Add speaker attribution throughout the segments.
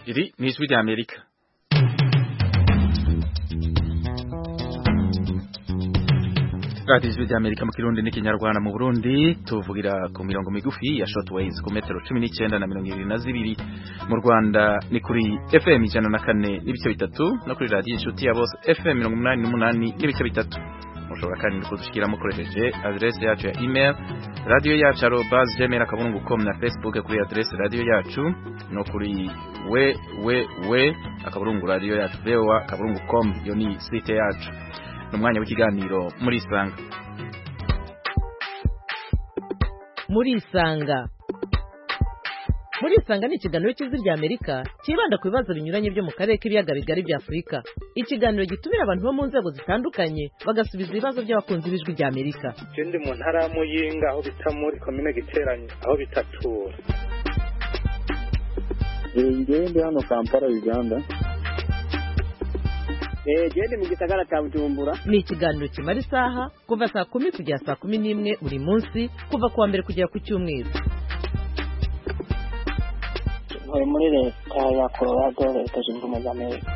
Speaker 1: Iri ni ijwi rya Amerika. Radio ijwi rya Amerika mu Kirundi n'ikinyarwanda. Mu Burundi tuvugira ku mirongo migufi ya shortwaves ku metero 19 na 22. Mu Rwanda ni kuri FM 104.3 no kuri radio inshuti ya bose FM 88.3. Mushobora kandi kudushikira mukoresheje adresse yacu ya email radio yacu @gmail.com na Facebook kuri adresse radio yacu no kuri radio yacu voa.com yo ni site yacu. Numwanya w'ikiganiro muri Isanga.
Speaker 2: Muri Isanga ni ikiganiro cy'ijwi rya Amerika kibanda ku bibazo binyuranye byo mu karere k'ibiyaga bigari bya Afurika. Ikiganiro gitumira abantu bo mu nzego zitandukanye bagasubiza ibibazo by'abakunzi b'ijwi rya Amerika.
Speaker 3: Ndi mu ntara ya Muyinga aho bita muri commune Giteranye aho bitatura.
Speaker 4: Ndi hano Kampala Uganda.
Speaker 5: Jende mu gisagara cya Bujumbura.
Speaker 2: Ni ikiganiro kimara isaha kuva saa 10 kugera saa 11 buri munsi kuva kuwa mbere kugera ku cyumweru.
Speaker 5: Muri leta ya Colorado leta zunze ubumwe za Amerika.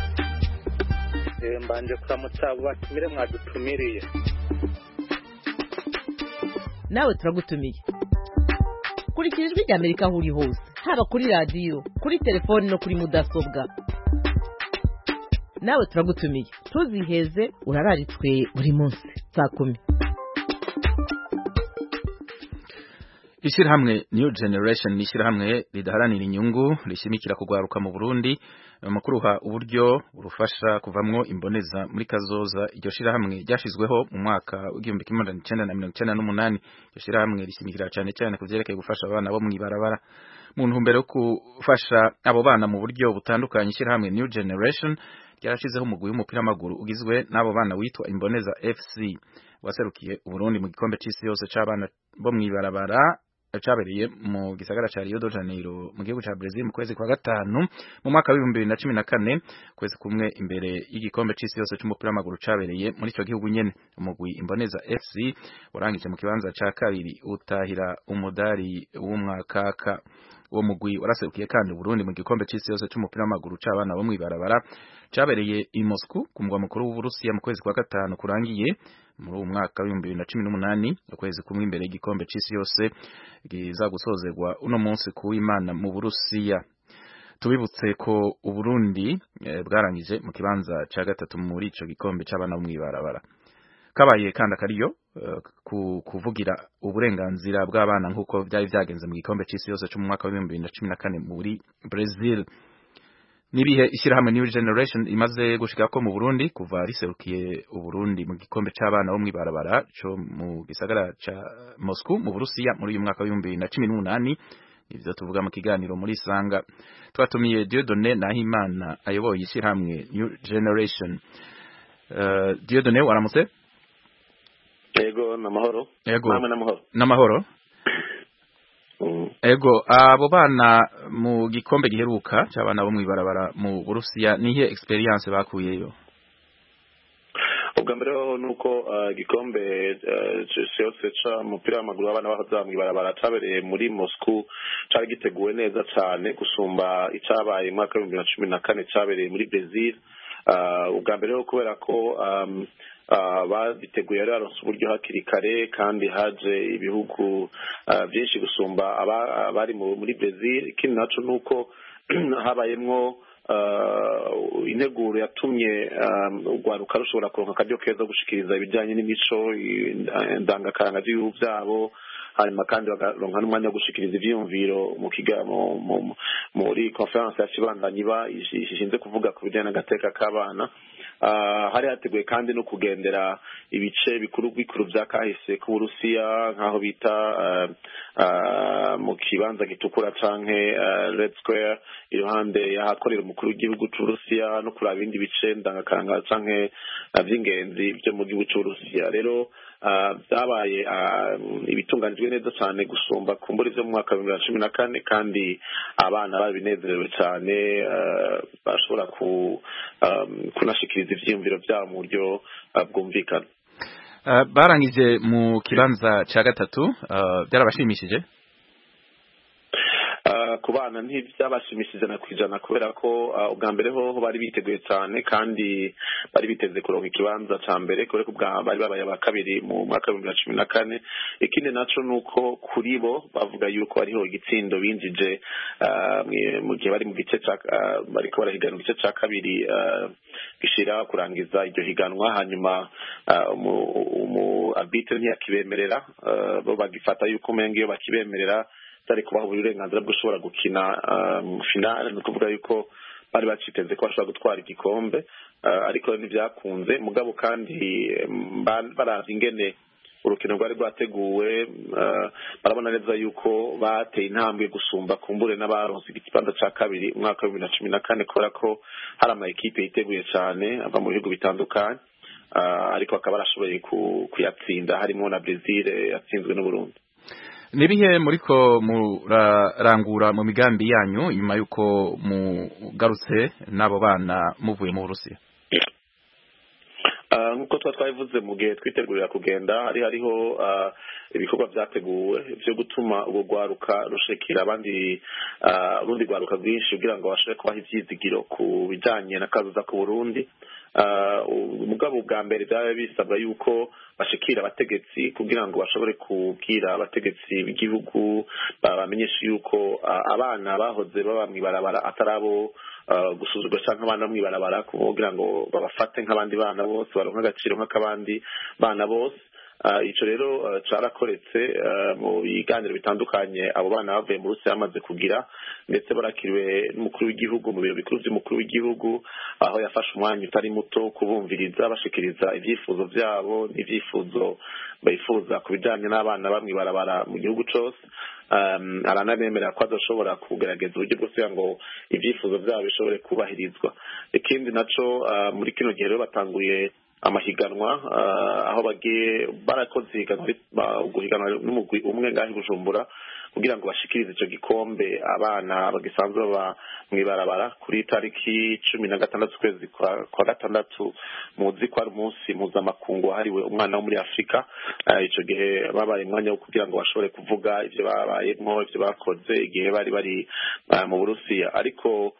Speaker 3: Mbanje kuramutsa batumire mwadutumiriye.
Speaker 2: Nawe turagutumiye. Kurikira ijwi rya Amerika aho uri hose, haba kuri radio, kuri telefone no kuri mudasobwa. Nawe turagutumiye. Tuziheze urararitswe buri munsi saa 10.
Speaker 1: Ishirahamwe New Generation ni ishirahamwe ridaharanira inyungu rishimikira kugwaruka mu Burundi makuruha uburyo burufasha kuvamwo imboneza muri kazoza. Iryo shirahamwe ryashizweho mu mwaka w'1998. Iryo shirahamwe rishimikira cyane cyane kuvyerekeye gufasha abana bo mwibarabara mu ntumbero yo gufasha abo bana mu buryo butandukanye. Ishirahamwe New Generation ryarashizeho umugwi w'umupira w'amaguru ugizwe n'abo bana witwa Imboneza FC waserukiye Burundi mu gikombe c'isi yose c'abana bo mwibarabara cabereye mu gisagara ca Rio de Janeiro mu gihugu ca Brazil mu kwezi kwa gatanu mu mwaka wa 2014 kwezi kumwe imbere y'igikombe c'isi yose c'umupira w'amaguru cabereye muri ico gihugu nyene. Umugwi Imboneza FC warangije mu kibanza ca kabiri utahira umudari w'umwakaka. Uwo mugwi waraserukiye kandi Burundi mu gikombe c'isi yose c'umupira w'amaguru c'abana bo mwibarabara cabereye i Moscow ku mugwa mukuru w'Uburusiya mu kwezi kwa gatanu kurangiye muri uwo mwaka wa 2018 ukwezi kumwe imbere y'igikombe c'isi yose giza gusozerwa uno munsi ku Imana mu Burusiya. Tubibutse ko Uburundi bwarangije mu kibanza ca gatatu muri ico gikombe c'abana bo mwibarabara. Kabaye kandi akariyo kuvugira uburenganzira bw'abana nkuko byari byagenze mu gikombe c'isi yose cyo mu mwaka wa 2014 muri Brazil. Nibihe ishirahamwe New Generation imaze gushika ko mu Burundi kuva riserukiye Uburundi mu gikombe c'abana bo mwibarabara cyo mu gisagara ca Moscow mu Burusiya muri uyu mwaka wa 2018. Ivyo tuvuga mu kiganiro muri Isanga. Twatumiye Dieudonné Nahimana ayoboye ishirahamwe New Generation. Dieudonné waramutse?
Speaker 6: Ego namahoro.
Speaker 1: Namwe namahoro. Namahoro. Ego abo bana mu gikombe giheruka cy'abana bo mwibarabara mu Burusiya nihe experience bakuyeyo?
Speaker 6: Ubwa mbere nuko gikombe cyose ca mupira w'amaguru abana bahoza mwibarabara cabereye muri Moscow cari giteguwe neza cyane gusumba icabaye mu mwaka wa 2014 cabereye muri Brazil. Ubwa mbere kubera ko baziteguye yaronse uburyo hakiri kare kandi haje ibihugu byinshi gusumba abari muri Brazil. Ikindi naco nuko habayemwo integuro yatumye urwaruka rushobora kuronka akaryo keza gushikiriza ibijyanye n'imico ndangakaranga z'ibihugu byabo, hanyuma kandi bagaronka n'umwanya wo gushikiriza ivyiyumviro muri conference yacibandanyi ishinze kuvuga ku bijyanye n'agateka k'abana. Hari hateguye kandi no kugendera ibice bikuru vya kahise ku Burusiya nkaho bita mu kibanza gitukura canke Red Square iruhande yahakorera umukuru w'igihugu c'Uburusiya no kuraba ibindi bice ndangakaranga canke vy'ingenzi byo mu gihugu c'Uburusiya. Rero byabaye ibitunganijwe neza cyane gusumba kumbura ivyo mu mwaka wa 2014 kandi abana babinezerewe cyane bashobora kunashikiriza ivyiyumviro byabo mu buryo bwumvikana.
Speaker 1: Barangije mu kibanza ca gatatu byarabashimishije?
Speaker 6: Ku ku bana ntibyabashimishije na kwijana kubera ko ubwa mbere ho bari biteguye cyane kandi bari biteze kuronka ikibanza ca mbere kubera ko bari babaye aba kabiri mu mwaka wa 2014. Ikindi naco nuko kuri bo bavuga yuko ariho igitsindo binjije mu gihe bari mu gice bariko barahiganwa mu gice ca kabiri gishira kurangiza iryo higanwa, hanyuma umu arbitre ntiyakibemerera, bo bagifata yuko umenga iyo bakibemerera tari kubaha uburenganzira bwo ushobora gukina finale, ni ukuvuga yuko bari baciteze ko bashobora gutwara igikombe, ariko ntibyakunze. Mugabo kandi baravye ingene urukino rwari rwateguwe, barabona neza yuko bateye intambwe gusumba kumbure n'abaronse ikibanza ca kabiri umwaka wa 2014 kubera ko hari ama ekipe yiteguye cyane ava mu bihugu bitandukanye, ariko akaba arashoboye kuyatsinda, harimo na Brazil yatsinzwe n'Uburundi.
Speaker 1: Nibihe muriko murarangura mu migambi yanyu nyuma yuko mugarutse n'abo bana muvuye mu Burusiya?
Speaker 6: Nkuko twabivuze mu gihe twitegurira kugenda, hariho ibikorwa byateguwe byo gutuma ubwo rwaruka rushikira urundi rwaruka rwinshi kugira ngo bashobore kubaha ivyizigiro ku bijanye na kazoza ku Burundi. Umugabo bwa mbere byaba bisabwa yuko bashikira abategetsi kugira ngo bashobore kubwira abategetsi b'igihugu bamenyesha yuko abana bahoze baba mwibarabara atarabo gusuzugura cyangwa abana mwibarabara kugira ngo babafate nk'abandi bana bose, baronka agaciro nk'akabandi bana bose. Ico rero carakoretse mu biganiro bitandukanye abo bana bavuye mu Rusiya bamaze kugira, ndetse barakiriwe n'umukuru w'igihugu mu biro bikuru by'umukuru w'igihugu, aho yafashe umwanya utari muto kubumviriza bashikiriza ivyifuzo vyabo n'ivyifuzo bifuza ku bijanye n'abana bamwe barabara mu gihugu cose. Aranabemerera ko azoshobora kugerageza uburyo bwose kugira ngo ivyifuzo vyabo bishobore kubahirizwa. Ikindi naco muri kino gihe rero batanguye amahiganwa, aho bagiye barakoze guhiganwa n'umugwi umwe ngaho Bujumbura kugira ngo bashikirize ico gikombe abana bagisanzwe baba mwibarabara kuri tariki 16 kwezi kwa gatandatu, muzi ko ari umunsi mpuzamakungu wahariwe umwana wo muri Afrika. Ico gihe babaye umwanya wo kugira ngo bashobore kuvuga ivyo babayemo, ivyo bakoze igihe bari mu Burusiya. Ariko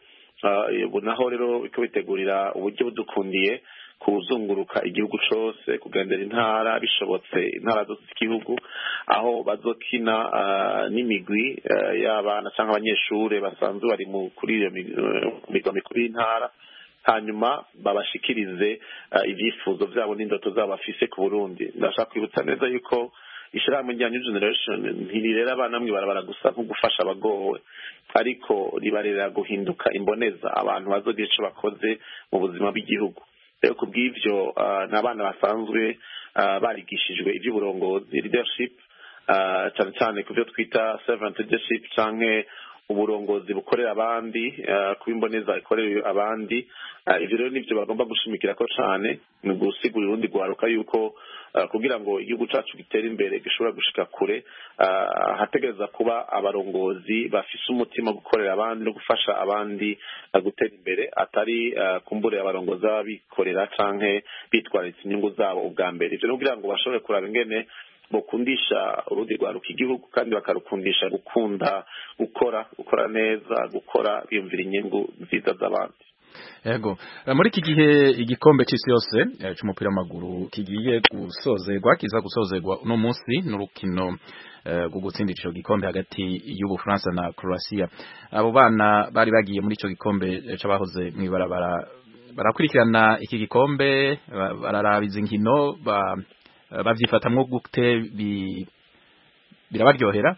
Speaker 6: naho rero biko bitegurira uburyo budukundiye kuzunguruka igihugu cose, kugendera intara bishobotse, intara zose z'igihugu, aho bazokina n'imigwi y'abana cyangwa abanyeshure basanzwe bari kuri iyo migwa mikuru y'intara, hanyuma babashikirize ivyifuzo vyabo n'indoto zabo bafise ku Burundi. Ndashaka kwibutsa neza yuko ishirahamwe rya New Generation ntirirera abana mwibarabara gusa nko gufasha abagowe, ariko ribarera guhinduka imboneza, abantu bazogira ico bakoze mu buzima bw'igihugu. Rero kubw'ivyo n'abana basanzwe barigishijwe ivy'uburongozi, leadership, cyane cyane kuvyo twita servant leadership canke uburongozi bukorera abandi, kubimboneza ikorera abandi. Ivyo rero nivyo bagomba gushimikira ko cane, ni gusigurira urundi rwaruka yuko kugira ngo igihugu cacu gitere imbere gishobora gushika kure, hategereza kuba abarongozi bafise umutima gukorera abandi no gufasha abandi gutera imbere, atari kumbure abarongozi babikorera canke bitwaritse inyungu zabo ubwa mbere. Ivyo kugira ngo bashobore kuraba ingene bokundisha urundi rwaruka igihugu kandi bakarukundisha gukunda gukora neza, gukora biyumvira inyungu nziza z'abandi.
Speaker 1: Yego, muri iki gihe igikombe c'isi yose c'umupira w'amaguru kigiye gusozerwa, kiza gusozerwa uno munsi n'urukino rwo gutsindira ico gikombe hagati y'Ubufaransa na Croatia. Abo bana bari bagiye muri ico gikombe c'abahoze mwibarabara, barakurikirana iki gikombe, bararabiza inkino, bavyifatamwo gute, birabaryohera?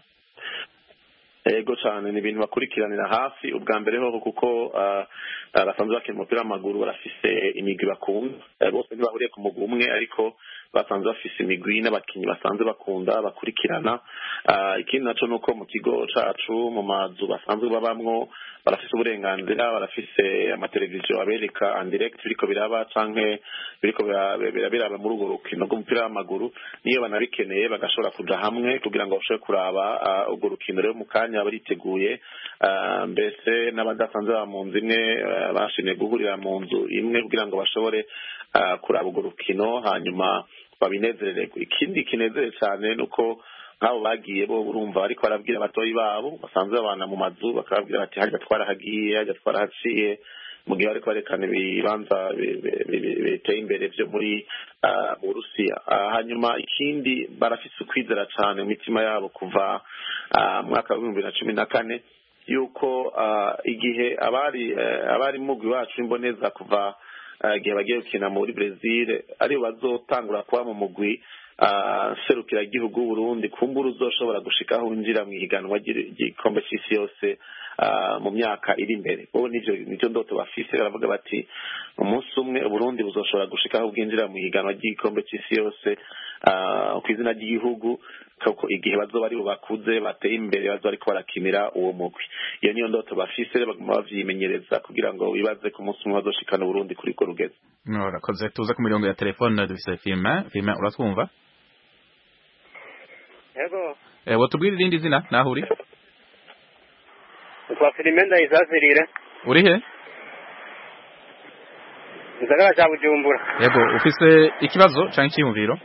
Speaker 6: Ego cyane, ni ibintu bakurikiranira hafi. Ubwa mbere ho kuko basanzwe bakina umupira w'amaguru, barafise imigwi bakunda, bose ntibahuriye ku mugwi umwe, ariko basanzwe bafise imigwi n'abakinyi basanzwe bakunda bakurikirana. Ikindi naco nuko mu kigo cacu mu mazu basanzwe babamwo barafise uburenganzira, barafise amateleviziyo abereka en direct biriko biraba canke biriko biraba muri urwo rukino rw'umupira w'amaguru. Niyo banabikeneye bagashobora kuja hamwe kugira ngo bashobore kuraba urwo rukino. Rero mu kanya bariteguye, mbese n'abadasanzwe ba mu nzu imwe bashimye guhurira mu nzu imwe kugira ngo bashobore kuraba urwo rukino hanyuma babinezererwe. Ikindi kinezere cyane nuko nk'abo bagiye bo urumva bariko barabwira abatoyi babo basanzwe babana mu mazu bakababwira bati harya twarahagiye harya twarahaciye mu gihe bariko barekana ibibanza biteye imbere vyo muri Burusiya. Hanyuma ikindi barafise ukwizera cane mu mitima yabo kuva mwaka wa 2014 yuko igihe abari mugwi wacu imboneza kuva igihe bagiye gukina muri Brazil aribo bazotangura kuba mu mugwi serukira igihugu Burundi kumbura uzoshobora gushikaho winjira mu ihiganwa ry'igikombe c'isi yose mu myaka iri imbere. Bo nivyo ndoto bafise baravuga bati umunsi umwe Burundi buzoshobora gushikaho bwinjira mu ihiganwa ry'igikombe c'isi yose ku izina ry'igihugu kuko igihe bazoba ari bakuze bateye imbere bazo ariko barakinira uwo mugwi. Iyo niyo ndoto bafise baguma bavyimenyereza kugira ngo bibaze ku munsi umwe bazoshikana Burundi kuri ko rugeze.
Speaker 1: Urakoze. Tuza ku mirongo ya telefone dufise Firmin uratwumva?
Speaker 3: Yego.
Speaker 1: Watubwira irindi zina naho uri?
Speaker 3: Kwa Firmin Ndayisazirire.
Speaker 1: Uri he?
Speaker 3: Gisagara ca Bujumbura.
Speaker 1: Yego, ufise ikibazo canke icyumviro?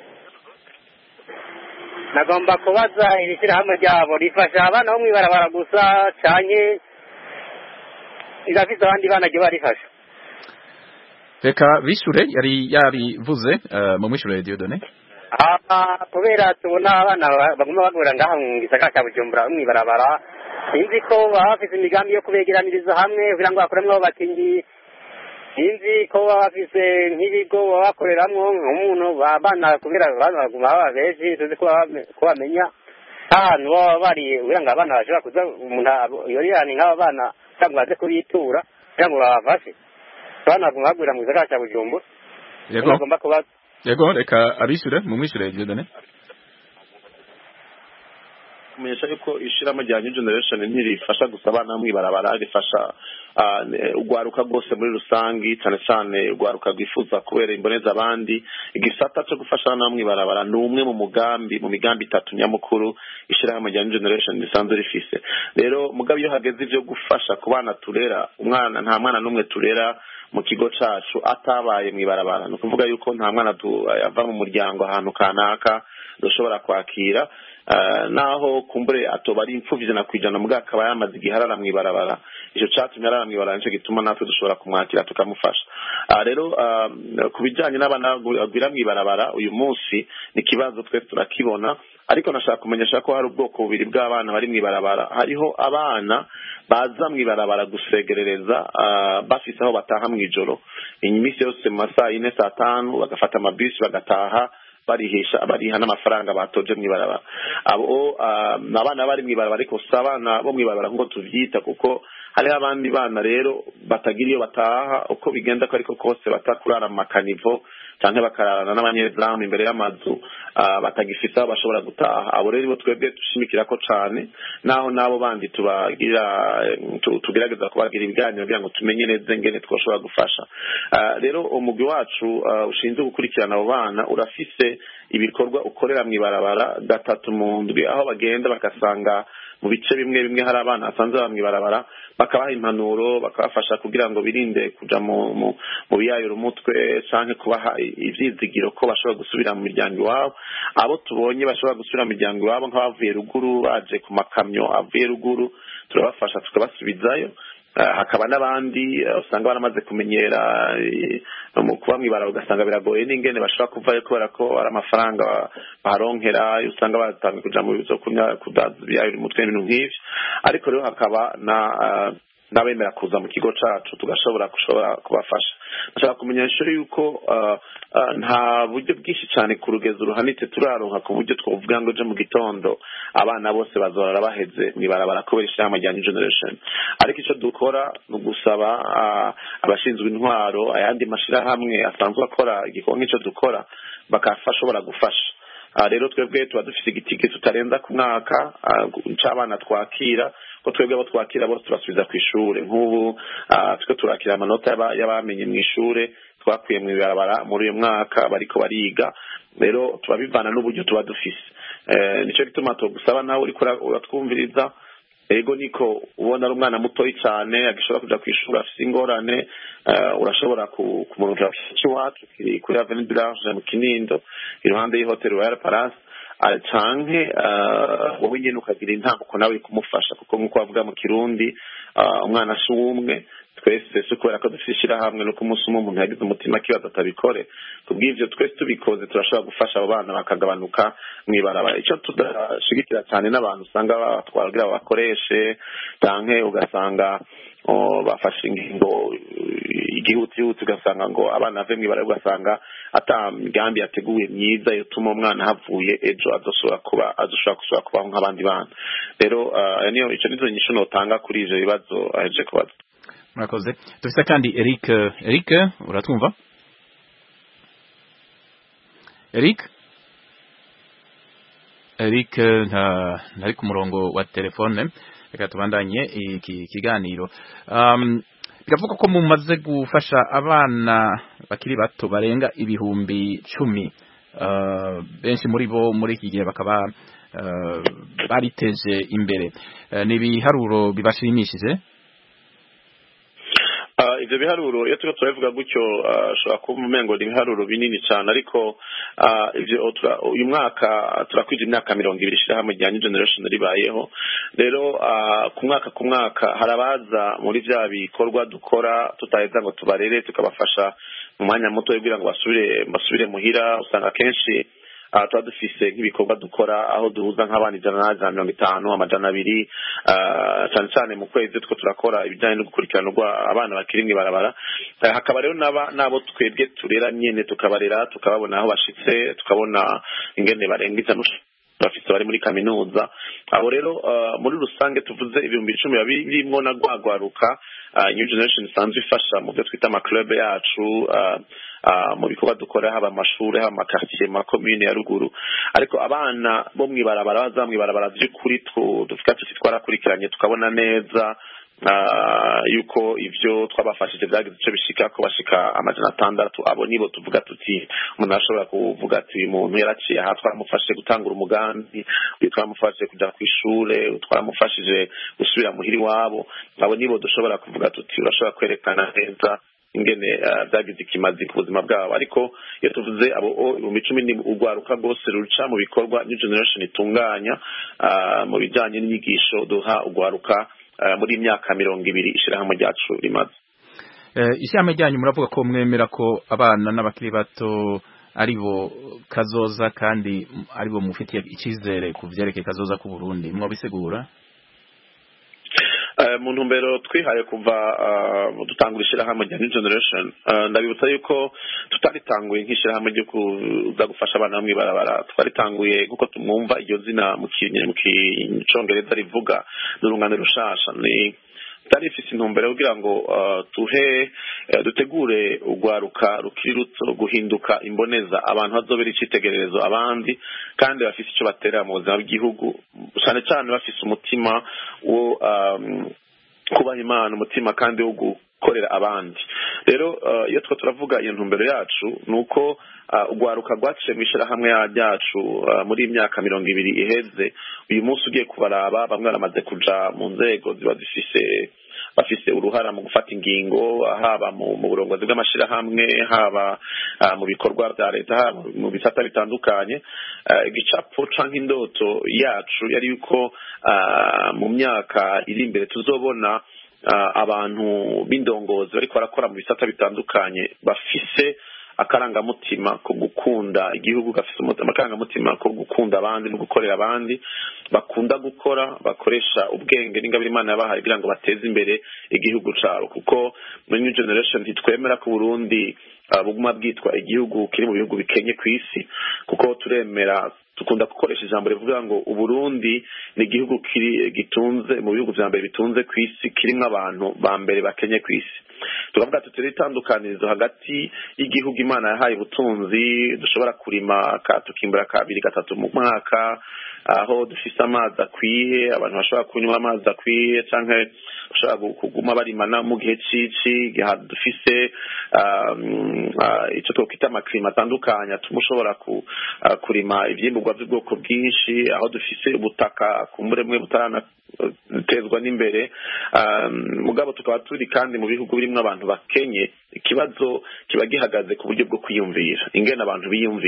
Speaker 3: Nagomba kubaza irishirahamwe ryabo rifasha abana bo mwibarabara gusa canke igafise abandi bana ryo barifasha?
Speaker 1: Reka bishure yarivuze mu mwishure Dieudonné.
Speaker 3: Kubera tubona abana baguma bagura ngaha mu gisagara ca Bujumbura mwibarabara sinzi ko bafise imigambi yo kubegeraniriza hamwe kugira ngo bakoremwo bakingi sinzi ko bafise nk'ibigo bakoreramwo nk'umuntu abana kubera abana baguma baba benshi tuzi ko bamenya ahantu baba bari kugira ngo abana bashobora kuza umuntu yorirani nk'aba bana cyangwa baze kubitura kugira ngo babafashe abana baguma bagura mu gisagara ca Bujumbura.
Speaker 1: Yego reka abishure mu mwishure Dieudonné.
Speaker 6: Kumenyesha yuko ishiramo rya New Generation ntirifasha gusa abana mwibarabara rifasha ugwaruka rwose muri rusangi cyane cyane ugwaruka rwifuza kubera imboneza abandi. Igisata cyo gufasha abana mwibarabara ni umwe mu migambi itatu nyamukuru ishiramo rya New Generation risanzwe rifise. Rero mugabe iyo hageze ivyo gufasha ku bana turera umwana nta mwana numwe turera mu kigo cacu atabaye mwibarabara. No kuvuga yuko nta mwana ava mu muryango ahantu kanaka dushobora kwakira naho kumbure atoba ari impfuvyi na kwijana muga akaba yamaze igiharara mwibarabara. Ico catumye arara mwibarabara nico gituma natwe dushobora kumwakira tukamufasha. Rero kubijanye n'abana gwira mwibarabara uyu munsi ni kibazo twese turakibona, ariko nashaka kumenyesha ko hari ubwoko bubiri bw'abana bari mwibarabara. Hariho abana baza mwibarabara gusegerereza bafise aho bataha mwijoro inyimisi yose mu masaha 4 saa 5 bagafata amabisi bagataha bariha n'amafaranga batoje mwibarabara. Abo nabana bari mwibarabara ariko sabana bo mwibarabara ngo tuvyita kuko hari abandi bana rero batagira iyo bataha uko bigenda ko ariko kose batakurara mu makanivo canke bakararana n'abanyezamu imbere y'amazu batagifisa bashobora gutaha. Abo rero twebwe dushimikira ko cane naho nabo bandi tugerageza kubagira ibiganiro kugira ngo tumenye neza ngene twashobora gufasha. Rero umugwi wacu ushinzwe gukurikirana abo bana urafise ibikorwa ukorera mwibarabara gatatu mu ndwi aho bagenda bakasanga mu bice bimwe hari abana asanzwe bamwibarabara bakabaha impanuro bakabafasha kugira ngo birinde kuja mu biyayura umutwe canke kubaha ivyizigiro ko bashobora gusubira mu miryango iwabo. Abo tubonye bashobora gusubira mu miryango iwabo nk'abavuye ruguru baje ku makamyo avuye ruguru turabafasha tukabasubizayo. Hakaba n'abandi usanga baramaze kumenyera mu kuba mwibarabara ugasanga biragoye n'ingene bashobora kuvayo kubera ko ari amafaranga baronkera usanga batangiye kuja mu bizo kudazibiyayura umutwe n'ibintu nk'ivyo. Ariko rero hakaba n'abemera kuza mu kigo cacu tugashobora kubafasha. Nashaka kumenyesha yuko nta buryo bwinshi cyane ku rugezo ruhanitse turaronka ku buryo twovuga ngo je mu gitondo abana bose bazorara baheze mwibarabara kubera ishirahamwe rya New Generation. Ariko ico dukora no gusaba abashinzwe intwaro ayandi mashirahamwe asanzwe akora igikorwa nk'ico dukora bakafashobora gufasha. Rero twebwe tuba dufise igitike tutarenza ku mwaka c'abana twakira ko twebwe abo twakira bose tubasubiza ku ishure. Nk'ubu twe turakira amanota y'abamenye mu ishure twakuye mu ibarabara muri uyu mwaka bariko bariga. Rero tubabivana n'uburyo tuba dufise nico gituma tugusaba nawe uriko uratwumviriza ego niko ubona ari umwana mutoyi cyane agishobora kuja kwishura afite ingorane urashobora kumurungira iwacu kuri Avenue du Large mu Kinindo iruhande y'Hotel Royal Palace canke wowe nyene ukagira intambuko nawe kumufasha kuko nkuko bavuga mu Kirundi umwana si umwe twese si kubera ko dufite ishyirahamwe nuko umunsi umwe umuntu yagize umutima kibazo atabikore kubw'ivyo twese tubikoze turashobora gufasha abo bana bakagabanuka mw'ibarabara icyo tudashigikira cyane n'abantu usanga batwara kugira bakoreshe canke ugasanga bafashe ingingo igihutihuti ugasanga ngo abana bave mw'ibarabara ugasanga ata migambi yateguye myiza yotuma umwana havuye ejo azoshobora kubaho nk'abandi bana rero ico nizo nyishu notanga kuri ivyo bibazo aheje kubaza.
Speaker 1: Murakoze. Dufite kandi Eric uratwumva? Eric ntari ku murongo wa telefone reka tubandanye iki kiganiro. Biravuga ko mumaze gufasha abana bakiri bato barenga ibihumbi 10 benshi muri bo muri iki gihe bakaba bariteje imbere. Ni biharuro bibashimishije?
Speaker 6: Ivyo biharuro iyo turiko turavuga gutyo ashobora kuba umengo ni ibiharuro binini cyane ariko ivyo uyu mwaka turakwije imyaka 20 ishirahamwe rya New Generation ribayeho rero ku mwaka harabaza muri vya bikorwa dukora tutaheza ngo tubarere tukabafasha mu mwanya muto kugira ngo basubire muhira usanga kenshi tuba dufise nk'ibikorwa dukora aho duhuza nk'abana 150 amajana 200 cyane cyane mu kwezi two turakora ibijyanye no gukurikirana abana bakiri mw'ibarabara hakaba rero nabo twebwe turera nyene tukabarera tukababona aho bashitse tukabona ingene barengiza bafite bari muri kaminuza abo rero muri rusange tuvuze ibihumbi 10 birimwo na gwagwaruka New Generation isanzwe ifasha mu byo twita ama club yacu mu bikorwa dukora haba amashuri haba amakartier ma commune ya ruguru ariko abana bo mw'ibarabara bazamwibarabara by'ukuri dufika twarakurikiranye tukabona neza yuko ivyo twabafashije byagize ico bishika ko bashika amajana 6 abo nibo tuvuga tuti umuntu ashobora kuvuga ati uyu muntu yaraciye aha twaramufashije gutangura umugambi twaramufashije kuja kw'ishure twaramufashije gusubira muhiri wabo abo nibo dushobora kuvuga tuti urashobora kwerekana neza ingene byagize ikimazi ku buzima bwabo ariko iyo tuvuze abo 10 ni ugwaruka rwose ruca mu bikorwa New Generation itunganya mu bijanye n'inyigisho duha ugwaruka muri imyaka 20 ishirahamwe ryacu rimaze.
Speaker 1: Ishyamba ryanyu muravuga ko mwemera ko abana n'abakiri bato aribo kazoza kandi aribo mufitiye ikizere ku vyerekeye kazoza ku Burundi mwabisigura?
Speaker 6: Mu ntumbero twihaye kuva dutangura ishirahamwe rya New Generation ndabibutsa yuko tutaritanguye nk'ishirahamwe ryo kuza gufasha abana mw'ibarabara twaritanguye kuko tumwumva iryo zina mu Congereza rivuga n'urungano rushasha ni tarifisi intumbero kugira ngo dutegure ugwaruka rukiri ruto guhinduka imboneza abantu bazobera icitegererezo abandi kandi bafise ico batera mu buzima bw'igihugu cyane cyane bafise umutima wo kubaha Imana umutima kandi wo gukorera abandi rero iyo turavuga iyo ntumbero yacu nuko ugwaruka rwaciye mu ishirahamwe ryacu muri imyaka 20 iheze uyu munsi ugiye kubaraba bamwe baramaze kuja mu nzego ziba bafise uruhara mu gufata ingingo haba mu burongozi bw'amashirahamwe haba mu bikorwa bya leta mu bisata bitandukanye igicapo canke indoto yacu yari yuko mu myaka iri imbere tuzobona abantu b'indongozi bariko barakora mu bisata bitandukanye bafise akarangamutima ko gukunda igihugu gafise akarangamutima ko gukunda abandi no gukorera abandi bakunda gukora bakoresha ubwenge n'ingabire Imana yabahaye kugira ngo bateze imbere igihugu cabo kuko muri New Generation twemera ko Burundi buguma bwitwa igihugu kiri mu bihugu bikenye kw'isi kuko turemera tukunda gukoresha ijambo rivuga ngo Uburundi ni igihugu gitunze mu bihugu vya mbere bitunze kw'isi kirimo abantu ba mbere bakenye kw'isi tukavuga tutari itandukanirizo hagati y'igihugu Imana yahaye ubutunzi dushobora kurima tukimbura 2-3 mu mwaka aho dufise amazi akwiye abantu bashobora kunywa amazi akwiye canke bashobora kuguma barimana mu gihe cici dufise ico twokwita amaklima atandukanye tumushobora kurima ivyimburwa by'ubwoko bwinshi aho dufise ubutaka kumuremwe butaranatezwa n'imbere mugabo tukaba turi kandi mu bihugu birimo abantu bakenye ikibazo kiba gihagaze ku buryo bwo kwiyumvira ingene abantu biyumvira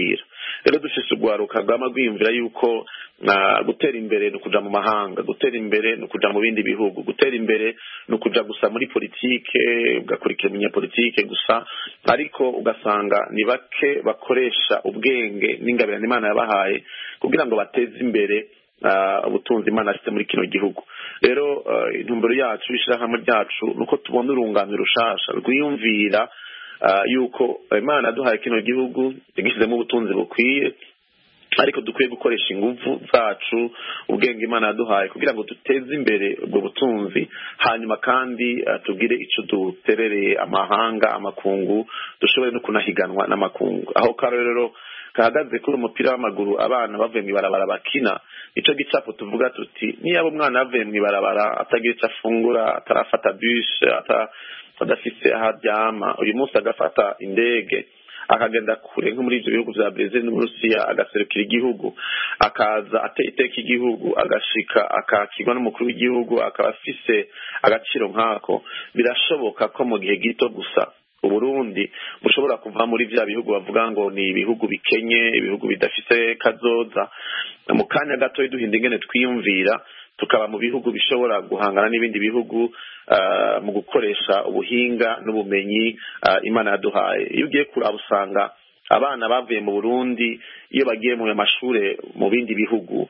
Speaker 6: rero dufise urwaruka rwama rwiyumvira yuko gutera imbere ni ukuja mu mahanga, gutera imbere ni ukuja mu bindi bihugu, gutera imbere ni ukuja gusa muri politike ugakurikira umunyapolitike gusa, ariko ugasanga ni bake bakoresha ubwenge n'ingabirano Imana yabahaye kugira ngo bateze imbere ubutunzi Imana afite muri kino gihugu. Rero intumbero yacu ishirahamwe ryacu nuko tubona urunganwe rushasha rwiyumvira yuko Imana yaduhaye kino gihugu yagishyizemo ubutunzi bukwiye, ariko dukwiye gukoresha ingufu zacu, ubwenge Imana yaduhaye kugira ngo duteze imbere ubwo butunzi, hanyuma kandi tugire icyo duterereye amahanga, amakungu, dushobore no kunahiganwa n'amakungu. Aho karorero kahagaze kuri umupira w'amaguru abana bavuye mu ibarabara bakina, ico gicapo tuvuga tuti niyo umwana yavuye mu ibarabara atagira icyo afungura, atarafata bus, adafise aho aryama, uyu munsi agafata indege akagenda kure nko muri ivyo bihugu vya Brazil n'Uburusiya, agaserukira igihugu, akaza iteka igihugu, agashika akakirwa n'umukuru w'igihugu, akaba afise agaciro nkako, birashoboka ko mu gihe gito gusa Uburundi bushobora kuva muri vya bihugu bavuga ngo ni ibihugu bikenye, ibihugu bidafise kazoza, mu kanya gato duhinda ingene twiyumvira tukaba mu bihugu bishobora guhangana n'ibindi bihugu mu gukoresha ubuhinga n'ubumenyi Imana yaduhaye. Iyo ugiye kuraba usanga abana bavuye mu Burundi iyo bagiye mu mashure mu bindi bihugu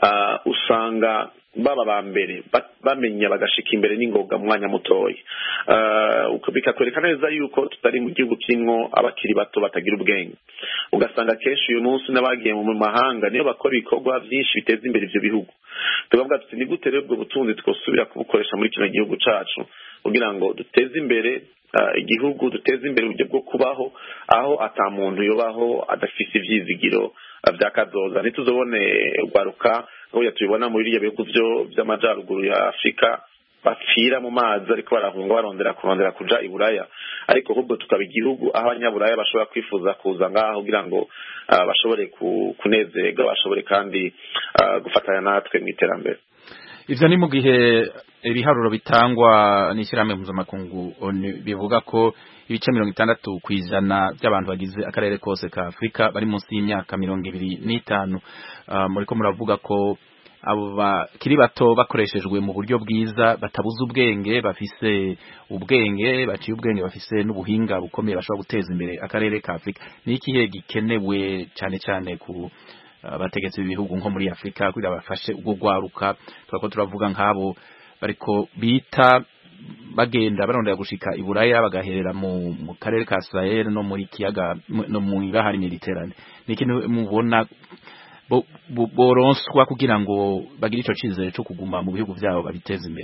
Speaker 6: usanga baba ba mbere bamenya bagashika imbere n'ingoga mu mwanya mutoya, bikakwereka neza yuko tutari mu gihugu kimwo abakiri bato batagira ubwenge. Ugasanga kenshi uyu munsi n'abagiye mu mahanga niyo bakora ibikorwa byinshi biteza imbere ivyo bihugu. Tukavuga tuti ni gute rero ubwo butunzi twosubira kubukoresha muri kino gihugu cacu kugira ngo duteze imbere igihugu, duteze imbere uburyo bwo kubaho aho ata muntu yobaho adafise ivyizigiro vya kazoza. Ntituzobone urwaruka aho tubibona muri iriya bihugu vy'amajaruguru ya Afrika bapfira mu mazi ariko barahunga barondera kuja i Buraya, ariko ahubwo tukaba igihugu aho abanyaburaya bashobora kwifuza kuza ngaho kugira ngo bashobore kunezerwa, bashobore kandi gufatanya natwe mu iterambere.
Speaker 1: Ivyo ni mu gihe ibiharuro bitangwa n'ishyirahamwe mpuzamakungu bivuga ko ibice 60% by'abantu bagize akarere kose ka Afrika bari munsi y'imyaka 25. Muriko muravuga ko abo bakiri bato bakoreshejwe mu buryo bwiza batabuza ubwenge, bafise ubwenge, baciye ubwenge, bafise n'ubuhinga bukomeye bashobora guteza imbere akarere ka Afrika. Ni ikihe gikenewe cyane cyane ku abategetsi b'ibihugu nko muri Afrika kugira bafashe ubwo gwaruka? Twako turavuga nk'abo bariko bita bagenda barondera gushika i Buraya bagaherera mu karere ka Sahel no muri kiyaga no mu ibahari Mediterane. Ni ikintu mubona boronswa kugira ngo bagire ico cizere cyo kuguma mu bihugu byabo babiteza imbere?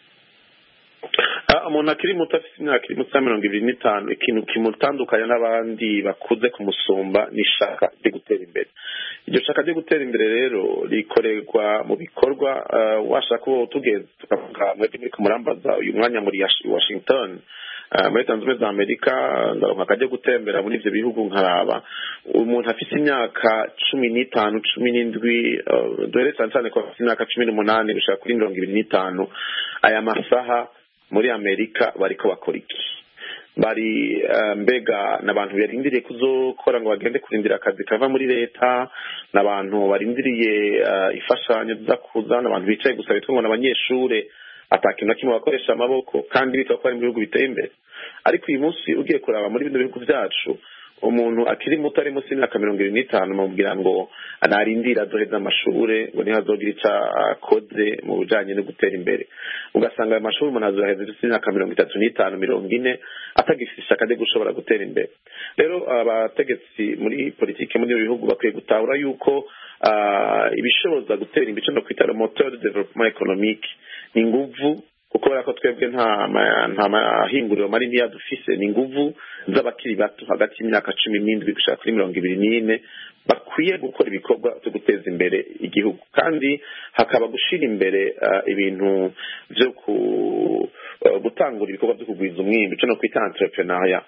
Speaker 6: Umuntu akiri muto afite imyaka iri munsi ya 25, ikintu kimutandukanya n'abandi bakuze kumusumba ni ishaka ryo gutera imbere. Iryo shaka ryo gutera imbere rero rikorerwa mu bikorwa washaka ko tugeze tukavuga muri kumurambaza uyu mwanya muri Washington muri Leta Zunze Ubumwe za Amerika, ndaronka akajya gutembera muri ivyo bihugu nkaraba umuntu afite imyaka 15 17 duhere cyane ko afite imyaka 18 gushaka kuri 25 aya masaha muri Amerika bariko bakora iki? Bari mbega n'abantu yarindiriye kuzokora ngo bagende kurindira akazi kava muri leta, n'abantu barindiriye ifashanyo zakuza, n'abantu bicaye gusa bitwa ngo n'abanyeshure atakintu kimwe bakoresha amaboko kandi bitwa ko ari mu bihugu biteye imbere. Ariko uyu munsi ugiye kuraba muri bino bihugu byacu umuntu akiri muto ari munsi y'imyaka 25 mubwira ngo anarindira azoheza amashure ngo niho azogira ica akoze mu bujanye no gutera imbere. Ugasanga ayo mashuri umuntu azoheza imyaka 35 40 atagifise ishaka ryo gushobora gutera imbere. Rero abategetsi muri politike muri bihugu bakwiye gutahura yuko ibishoboza gutera imbere no kwita le moteur de développement économique ni nguvu, kuko barako twebwe nta mahinguriro manini yadufise, ni nguvu z'abakiri bato hagati y'imyaka 17 gushaka kuri 24 bakwiye gukora ibikorwa byo guteza imbere igihugu, kandi hakaba gushira imbere ibintu byo gutangura ibikorwa byo kugwiza umwimbi cyo no kwita entrepreneuria.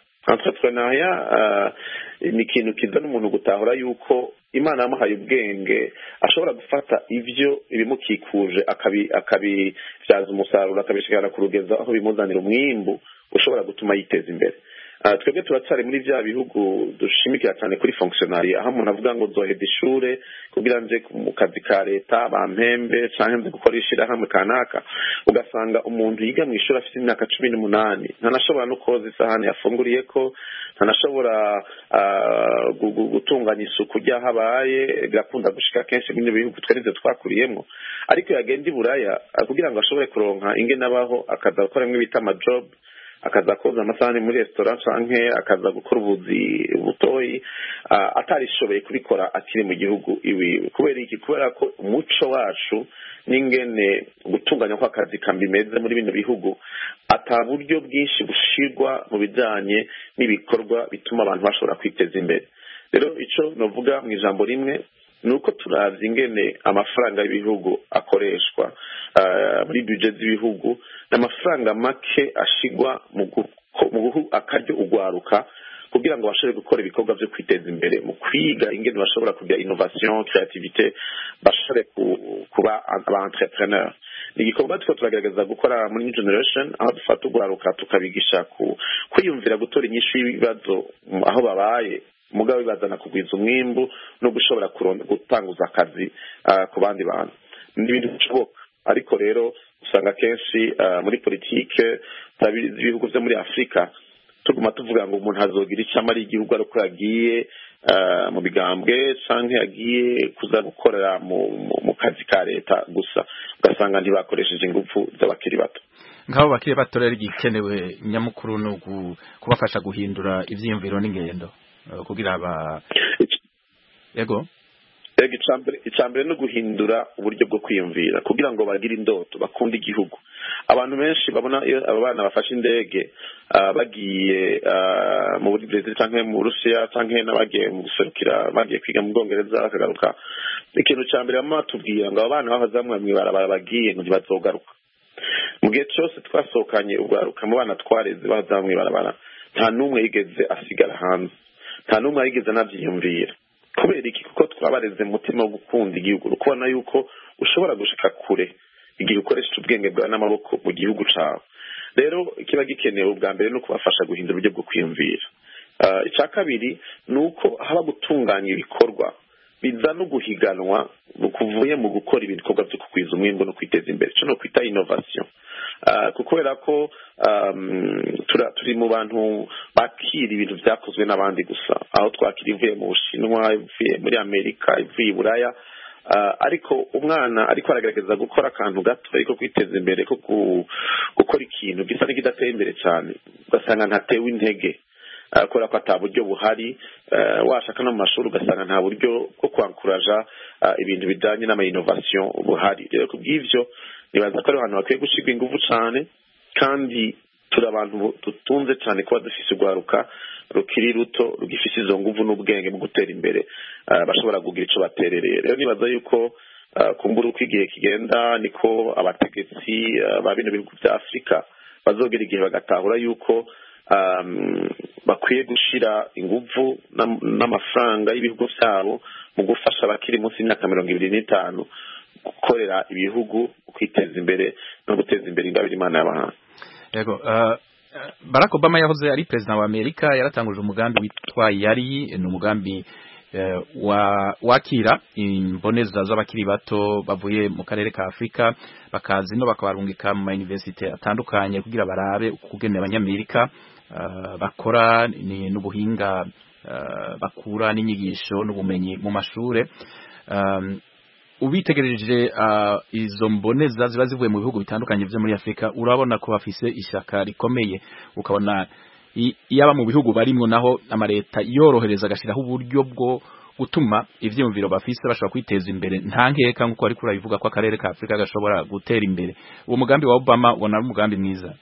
Speaker 6: Ni ikintu kizana umuntu gutahura yuko Imana yamuhaye ubwenge ashobora gufata ivyo ibimukikuje akabivyaza umusaruro akabishikana ku rugeza aho bimuzanira umwimbu ushobora gutuma yiteza imbere. twebwe turacyari muri bya bihugu dushimikira cyane kuri fonctionnaire aho umuntu avuga ngo nzoheza ishure kugira nje mu kazi ka leta bampembe canke nze gukora ishirahamwe kanaka ugasanga umuntu yiga mu ishuri afite imyaka 18 ntanashobora no koza isahani yafunguriyeko ntanashobora gutunganya isuku ryahabaye gakunda gushika kenshi mu bihugu twarize twakuriyemo ariko yagenda iburaya kugira ngo ashobore kuronka ingene abaho akaza gukoramo ibita amajob akaza koza amasahani muri restaurant canke akaza gukora ubuzi butoyi atarishoboye kubikora akiri mu gihugu iwiwe kubera iki kubera ko umuco wacu n'ingene gutunganya kwa kazi kambimeze muri bino bihugu ata buryo bwinshi bushirwa mu bijanye n'ibikorwa bituma abantu bashobora kwiteza imbere rero ico novuga mu ijambo rimwe nuko turavye ingene amafaranga y'ibihugu akoreshwa muri budget z'ibihugu n'amafaranga make ashigwa mu guhu akaryo ugwaruka kugira ngo bashobore gukora ibikorwa byo kwiteza imbere mu kwiga ingene bashobora kugira innovation creativité bashobore kuba aba entrepreneur ni igikorwa turagerageza gukora muri New Generation aho dufata ugwaruka tukabigisha kwiyumvira gutora inyishu y'ibibazo aho babaye mugabo ibazana kugwiza umwimbu no gushobora gutanguza akazi ku bandi bantu ni ibintu bishoboka ariko rero usanga kenshi muri politike z'ibihugu byo muri Afrika tuguma tuvuga ngo umuntu azogira icyama ari igihugu ariko yagiye mu bigambwe canke yagiye kuza gukorera mu kazi ka leta gusa ugasanga ntibakoresheje ingufu z'abakiri bato
Speaker 1: nk'abo bakiri bato rero igikenewe nyamukuru no kubafasha guhindura ivyiyumviro n'ingendo kugira yego
Speaker 6: icambere no guhindura uburyo bwo kwiyumvira kugira ngo bagire indoto bakunda igihugu abantu benshi babona iyo abana bafashe indege bagiye mu Brazil canke mu Russia canke n'abagiye mu guserukira bagiye kwiga mu Bwongereza bakagaruka ikintu cambere amatubwira ngo abana bahazamwe mwibarabara bagiye ngo bazogaruka mu gihe cyose twasokanye ubwaruka mu bana twareze bahazamwe barabara nta numwe yigeze asigara hanze nta numwe yigeze anavyiyumvira kubera iki kuko twabareze mutima wo gukunda igihugu ukubona yuko ushobora gushika kure igihe ukoresha ubwenge bwawe n'amaboko mu gihugu cawe rero kiba gikenewe ubwa mbere no kubafasha guhindura uburyo bwo kwiyumvira icya kabiri ni uko haba gutunganya ibikorwa biza no guhiganwa kuvuye mu gukora ibikorwa byo kugwiza umwimbo no kwiteza imbere cyo no kwita innovation kubera ko turi mu bantu bakira ibintu byakozwe n'abandi gusa aho twakira ivuye mu Bushinwa ivuye muri Amerika ivuye i Buraya ariko umwana ariko aragerageza gukora akantu gato ariko kwiteza imbere ko gukora ikintu gisa n'ikidateye imbere cyane ugasanga ntatewe intege kubera ko ata buryo buhari washaka no mu mashuri ugasanga nta buryo bwo kwankuraja ibintu bijyanye n'ama innovation buhari rero kubw'ivyo nibaza ko ari abantu bakwiye gushirwa ingufu cyane kandi turi abantu dutunze cyane kuba dufise urwaruka rukiri ruto rugifise izo nguvu n'ubwenge mu gutera imbere bashobora kugira ico baterereye rero nibaza yuko kumbura uko igihe kigenda niko abategetsi ba bino bihugu bya Afrika bazogera igihe bagatahura yuko bakwiye gushira inguvu n'amafaranga y'ibihugu byabo mu gufasha abakiri munsi y'imyaka 25 gukorera ibihugu kwiteza imbere no guteza imbere ingabire Imana y'abahanzi
Speaker 1: yego Barack Obama yahoze ari president wa Amerika yaratanguje umugambi witwa yari ni umugambi wakira imboneza z'abakiri bato bavuye mu karere ka Afrika bakazi no bakabarungika mu university atandukanye kugira barabe kugene abanyamerika bakora n'ubuhinga bakura n'inyigisho n'ubumenyi mu mashure ubitegereje izo mboneza ziba zivuye mu bihugu bitandukanye byo muri Afrika urabona ko bafise ishaka rikomeye ukabona yaba mu bihugu barimwo naho amareta yorohereza agashiraho uburyo bwo gutuma ivyumviro bafise bashobora kwiteza imbere nta nkeka nkuko ari kurabivuga ko akarere ka Afrika gashobora gutera imbere uwo mugambi wa Obama ubona ari umugambi mwiza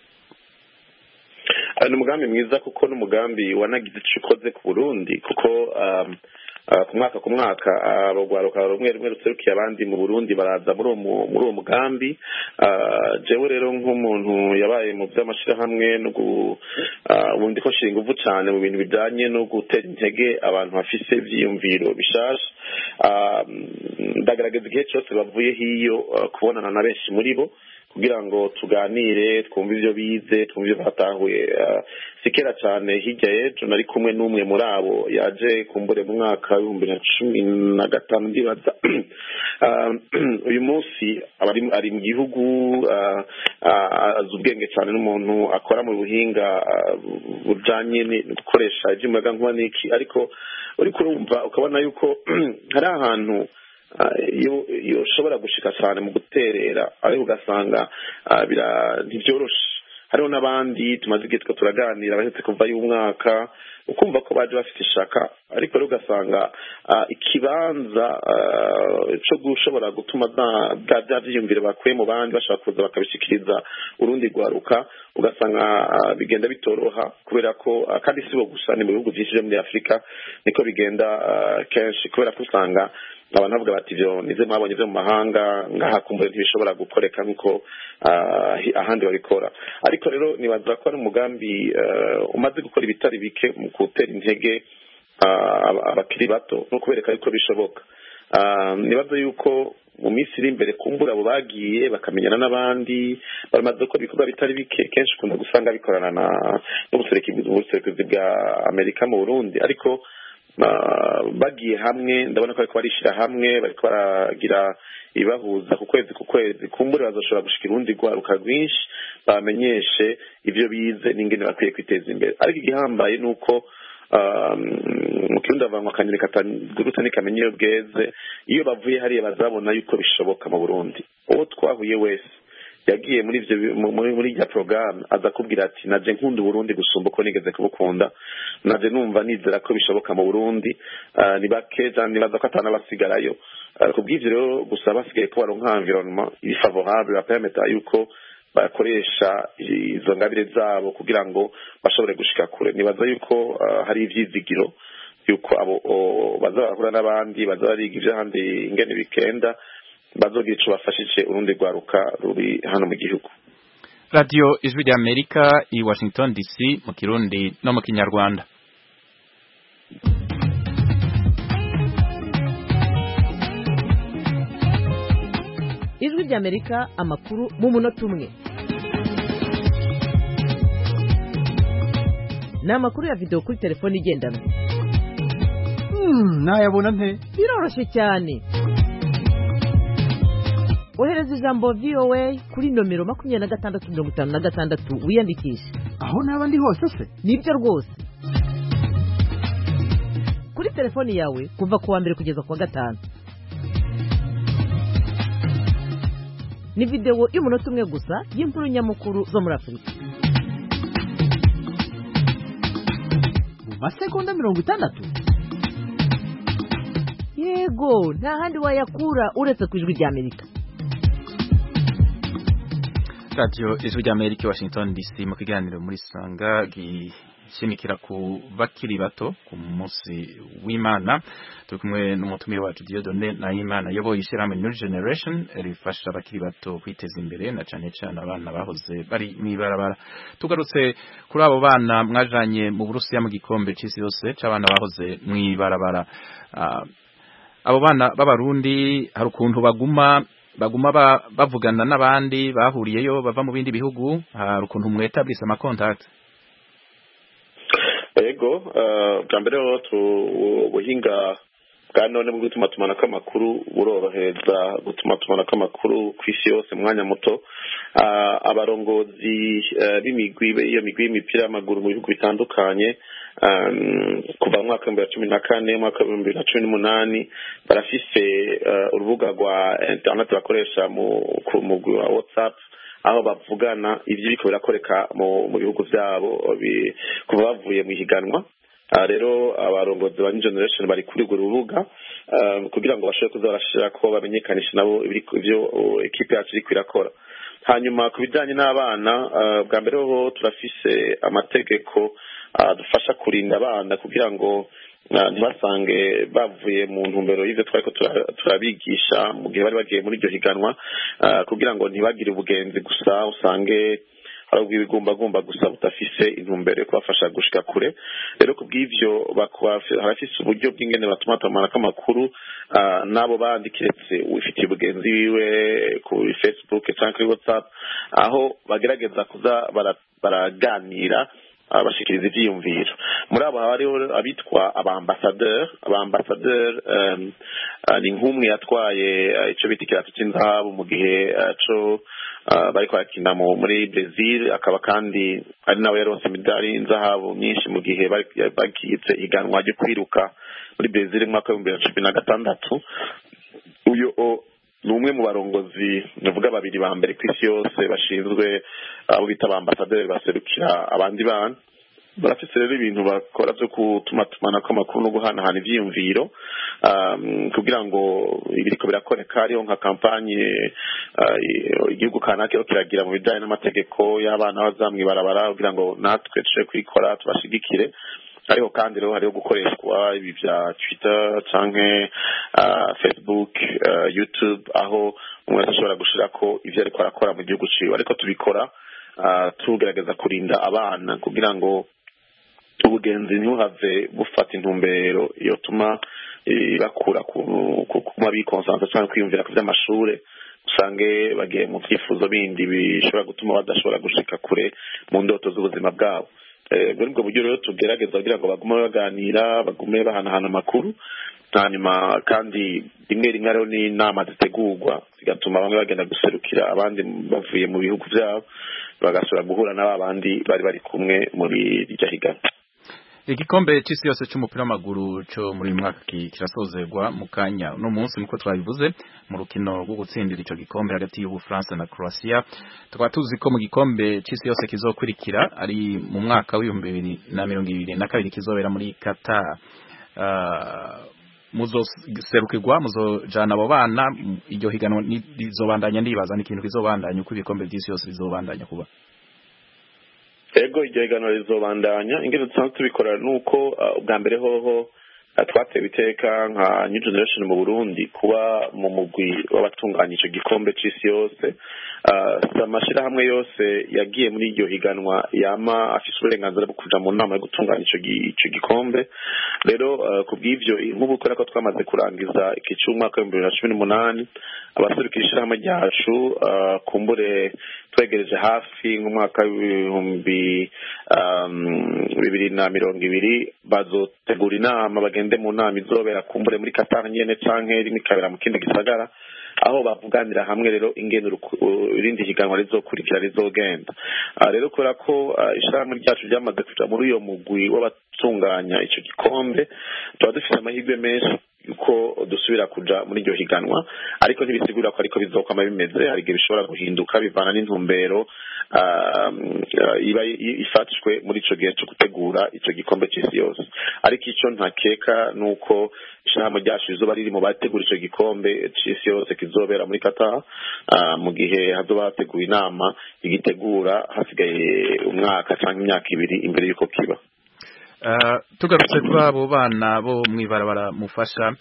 Speaker 6: ni umugambi mwiza kuko n'umugambi wanagize icukoze ku Burundi kuko ku mwaka abagwaruka rumwe ruserukiye abandi mu Burundi baraza muri uwo mugambi jewe rero nk'umuntu yabaye mu by'amashirahamwe no ubundi ko nshinga uvu cyane mu bintu bijanye no gutera intege abantu bafise ivyiyumviro bishasha ndagaragaza igihe cyose bavuye hiyo kubonana na benshi muri bo kugira ngo tuganire twumve ivyo bize twumve batahuye sikera cyane hirya y'ejo nari kumwe n'umwe muri abo yaje kumbure mu mwaka w'2015 ndibaza uyu munsi ari mu gihugu azi ubwenge cyane n'umuntu akora mu buhinga bujanye no gukoresha iby'umuyagankuba n'iki ariko uri kurumva ukabona yuko hari ahantu iyo ushobora gushika cyane mu guterera ariko ugasanga ntibyoroshe. hariho n'abandi tumaze igihe turaganira bahetse kuva y'umwaka ukumva ko baje bafite ishaka ariko rero ugasanga ikibanza cyo gushobora gutuma bya byiyumvire bakuye mu bandi bashaka kuza bakabishikiriza urundi rwaruka ugasanga bigenda bitoroha kubera ko kandi sibo gusa ni mu bihugu byinshi byo muri Afurika niko bigenda kenshi kubera ko usanga abantu bavuga bati byo nize mwabonye byo mu mahanga ngaha kumbure ntibishobora gukoreka nkuko ahandi babikora ariko rero nibaza ko ari umugambi umaze gukora ibitari bike mu gutera intege abakiri bato no kubereka yuko bishoboka. Nibaza yuko mu minsi iri imbere kumbura abo bagiye bakamenyana n'abandi bamaze gukora ibikorwa bitari bike kenshi ukunda gusanga bikorana n'ubuserukizi bwa Amerika mu Burundi ariko bagiye hamwe ndabona ko bariko barishira hamwe bariko baragira ibahuza ku kwezi kumbure bazoshobora gushika urundi rwaruka rwinshi bamenyeshe ivyo bize n'ingene bakwiye kwiteza imbere ariko igihambaye nuko mu kirundi bavanywa akanyoni katagurutse ntikamenye iyo bweze iyo bavuye hariya bazabona yuko bishoboka mu Burundi. Uwo twahuye wese yagiye muri irya porogaramu aza kubwira ati naje nkunda Burundi gusumba uko nigeze kubukunda naje numva nizera ko bishoboka mu Burundi ni bake cyane nibaza ko atanabasigarayo kubw'ivyo rero gusa basigaye ko baronka environnement favorable bapermeta yuko bakoresha izo ngabire zabo kugira ngo bashobore gushika kure. Nibaza yuko hari ivyizigiro yuko abo bazahura n'abandi bazariga ivyo handi ingene bikenda bazogira ico bafashije urundi rwaruka ruri hano mu gihugu.
Speaker 1: Radio Ijwi rya Amerika i Washington DC mu Kirundi no mu Kinyarwanda.
Speaker 2: Ijwi rya Amerika amakuru mu munota umwe. Ni amakuru ya video kuri telefone igendanwa.
Speaker 7: Nayabona nte?
Speaker 2: Biroroshye cyane. Ohereza ijambo VOA kuri nomero 2656 wiyandikisha.
Speaker 7: Aho naba ndi hose se?
Speaker 2: Nibyo rwose. Kuri telefoni yawe kuva kuwa mbere kugeza kuwa gatanu. Ni video y'umunota umwe gusa y'inkuru nyamukuru zo muri Afurika.
Speaker 7: Mu masegonda 60?
Speaker 2: Yego, nta handi wayakura uretse ku Ijwi rya Amerika.
Speaker 1: Radio Ijwi rya Amerika Washington DC mu kiganiro muri Sanga gishimikira ku bakiri bato ku munsi w'Imana turi kumwe n'umutumire wacu Dieudonné Nahimana yoboye ishirahamwe New Generation rifasha abakiri bato kwiteza imbere na cane abana bahoze bari mwibarabara. Tugarutse kuri abo bana mwajanye mu Burusiya mu gikombe c'isi yose c'abana bahoze mwibarabara. Abo bana b'abarundi hari ukuntu baguma bavugana n'abandi bahuriyeyo bava mu bindi bihugu hari ukuntu mwetablisa ama contact.
Speaker 6: Ego bwa mbere ubuhinga bwa none bwo gutuma tumanako amakuru burorohereza gutuma tumanako amakuru ku isi yose mwanya muto. Abarongozi b'imigwi y'imipira y'amaguru mu bihugu bitandukanye kuva mu mwaka wa 2014 mwaka wa 2018 barafise urubuga rwa internet bakoresha mu mugwi wa WhatsApp aho bavugana ivyo biko birakoreka mu bihugu byabo kuva bavuye mu higanwa. Rero abarongozi ba New Generation bari kuri urwo rubuga kugira ngo bashobore kuza barashira ko bamenyekanisha nabo ivyo equipe yacu iri kwirakora. Hanyuma ku bijanye n'abana bwa mbere ho turafise amategeko dufasha kurinda abana kugira ngo ntibasange bavuye mu ntumbero y'ivyo twariko turabigisha mu gihe bari bagiye muri iryo higanwa kugira ngo ntibagire ubugenzi gusa usange hari ubw'ibigumbagumba gusa butafise intumbero yo kubafasha gushika kure. Rero kubw'ivyo harafise uburyo bw'ingene batuma tumanako amakuru nabo bandi kiretse ufitiye ubugenzi wiwe kuri Facebook cyangwa kuri WhatsApp aho bagerageza kuza baraganira bashikiriza ivyiyumviro. Muri abo hariho abitwa abambasadeur ni nk'umwe yatwaye ico bita ikirato c'inzahabu mu gihe co bariko barakina muri Brazil, akaba kandi ari nawe yaronse imidari y'inzahabu nyinshi mu gihe bagize iganwa ryo kwiruka muri Brazil mu mwaka wa 2016. Uyo ni umwe mu barongozi navuga babiri ba mbere ku isi yose bashinzwe abo bita abambasaderi baserukira abandi bana. Barafise rero ibintu bakora byo kutumatumanako amakuru no guhanahana ivyiyumviro kugira ngo ibiriko birakoreka ariho nka kampanye igihugu kanaka yo kiragira mu bijanye n'amategeko y'abana bazamwe barabara kugira ngo natwe tuje kwikora tubashigikire. Hariho kandi rero hariho gukoreshwa ibi vya Twitter canke Facebook, YouTube, aho umwe ashobora gushirako ivyo ariko arakora mu gihugu ciwe, ariko tubikora tugerageza kurinda abana kugira ngo ubugenzi ntibuhave bufata intumbero yotuma bakura kuma bikonsansa cyangwa kwiyumvira ku vy'amashure, usange bagiye mu vyifuzo bindi bishobora gutuma badashobora gushika kure mu ndoto z'ubuzima bwabo. Muri ubwo buryo rero tugerageza kugira ngo bagume baganira, bagume bahanahana amakuru, hanyuma kandi rimwe rimwe rero n'inama zitegurwa zigatuma bamwe bagenda guserukira abandi bavuye mu bihugu vyabo bagasubira guhura n'abandi bari kumwe muri iryo higanwa.
Speaker 1: Igikombe c'isi yose c'umupira w'amaguru cyo muri mwaka kirasozerwa mu kanya no munsi niko twabivuze mu rukino rwo gutsindira ico gikombe hagati y'u France na Croatia. Tukaba tuzi ko mu gikombe c'isi yose kizokurikira ari mu mwaka wa 2022 kizobera muri Qatar. Muzoserukirwa muzojana abo bana iryo higanwa rizobandanya ndibaza n'ikintu kizobandanya uko ibikombe by'isi yose bizobandanya kuba.
Speaker 6: Ego iryo higanwa rizobandanya, ingene dusanzwe tubikora nuko ubwa mbere hoho twatewe iteka nka New Generation mu Burundi kuba mu mugwi w'abatunganya ico gikombe c'isi yose. Amashirahamwe yose yagiye muri iryo higanwa yama afise uburenganzira bwo kuja mu nama yo gutunganya ico gikombe. Rero kubw'ivyo nk'ubu kubera ko twamaze kurangiza iki cy'umwaka wa 2018 abaserukira ishirahamwe ryacu kumbure twegereje hafi nk'umwaka w'ibihumbi 2020 bazotegura inama bagende mu nama izobera kumbure muri Qatar nyene canke rimikabera mu kindi gisagara aho bavuganira hamwe rero ingene irindi higanwa rizokurikira rizogenda. Rero kubera ko ishirahamwe ryacu ryamaze kuja muri uyo mugwi w'abatunganya ico gikombe tuba dufite amahirwe menshi yuko dusubira kuja muri iryo higanwa, ariko ntibisigura ko ariko bizokwama bimeze. Hari igihe bishobora guhinduka bivana n'intumbero iba ifatishwe muri ico gihe cyo gutegura ico gikombe c'isi yose. Ariko ico ntakeka nuko ishirahamwe ryacu rizoba riri mu bategura ico gikombe c'isi yose kizobera muri Qatar mu gihe hazoba hateguwe inama igitegura hasigaye umwaka cyangwa imyaka ibiri imbere yuko kiba.
Speaker 1: Tugarutse kuri abo bana bo mwibarabara mufasha,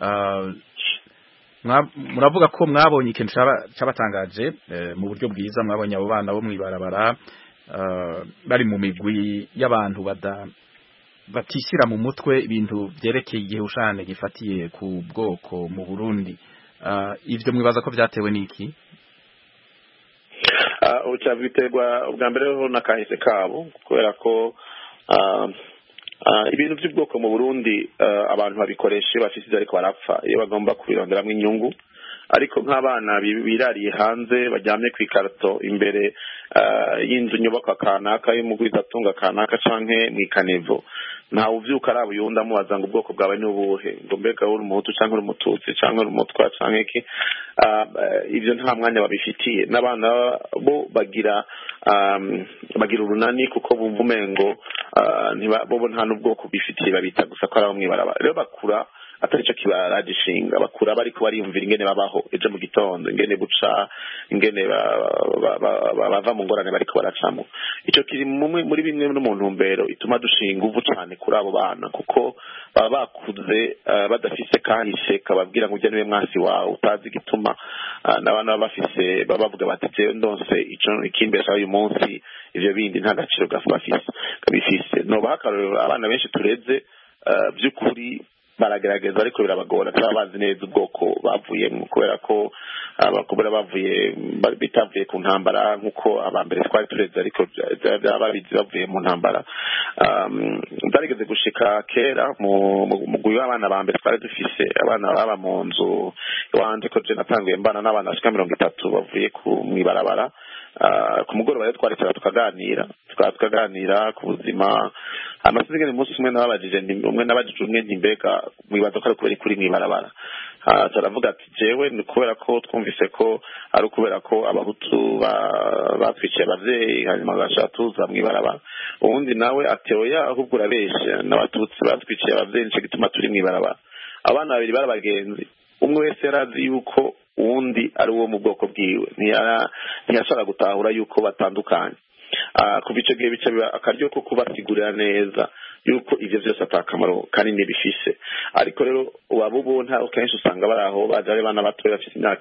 Speaker 1: muravuga ko mwabonye ikintu cabatangaje mu buryo bwiza. Mwabonye abo bana bo mwibarabara bari mu migwi y'abantu batishyira mu mutwe ibintu byerekeye igihushane gifatiye ku bwoko mu Burundi. Ivyo mwibaza ko vyatewe n'iki?
Speaker 6: Biterwa ubwa mbere ho nakahise kabo kubera ko ibintu by'ubwoko mu Burundi abantu babikoresha bafise ariko barapfa iyo bagomba kubironderamwe inyungu, ariko nk'abana birariye hanze baryamye ku ikarato imbere y'inzu nyubako kanaka y'umugwizatunga kanaka canke mwikanevo, nta uvyuka arabo yunda mubaza ngo ubwoko bwawe n'ubuhe, ngo mbega uri umuhutu canke uri umututsi canke uri umutwa canke iki. Ivyo nta mwanya babifitiye. N'abana bo bagira urunani kuko bumva umengo bo nta n'ubwoko bifitiye, babita gusa ko ari abo mwibarabara. Rero bakura atari cyo kibaragishinga, bakura bariko bariyumvira ingene babaho ejo mu gitondo, ingene buca, ingene bava mu ngorane bariko baracamo. Ico kiri muri bimwe no mu ntumbero ituma dushinga uvu cyane kuri abo bana, kuko baba bakuze badafise kahise kababwira ngo ujya niwe mwasi wawe utazi gituma n'abana bafise bavuga bati je ndonse ico ikimbesha uyu munsi ivyo bindi nta gaciro gafise. No bahakarura abana benshi tureze by'ukuri baragerageza ariko birabagora bazi neza ubwoko bavuyemo kubera ko abakobwa bavuye bitavuye ku ntambara nk'uko abambere twari tureze ariko babizi bavuye mu ntambara zarigeze gushika kera mu guyo abana bambere twari dufise abana baba mu nzu iwanje ko je natanguye mbana n'abana bashika 30 bavuye mwibarabara ku mugoroba rero twarekera tukaganira ku buzima amasigene umunsi umwe nababajije umwe ntimbega mwibaza ko ari kubera kuri mwibarabara turavuga ati jewe ni kubera ko twumvise ko ari ukubera ko abahutu batwiciye abavyeyi hanyuma bagashatuza mwibarabara ubundi nawe ati oya ahubwo urabesha n'abatutsi batwiciye abavyeyi nico gituma turi mwibarabara abana babiri barabagenzi umwe wese yarazi yuko uwundi ari uwo mu bwoko bwiwe ntiyashaka gutahura yuko batandukanye kuva icyo gihe bica biba akaryo ko kubasigurira neza yuko ivyo vyose atakamaro kanini bifise ariko rero wabubonta kenshi usanga bari aho baje ari bana batoya bafite imyaka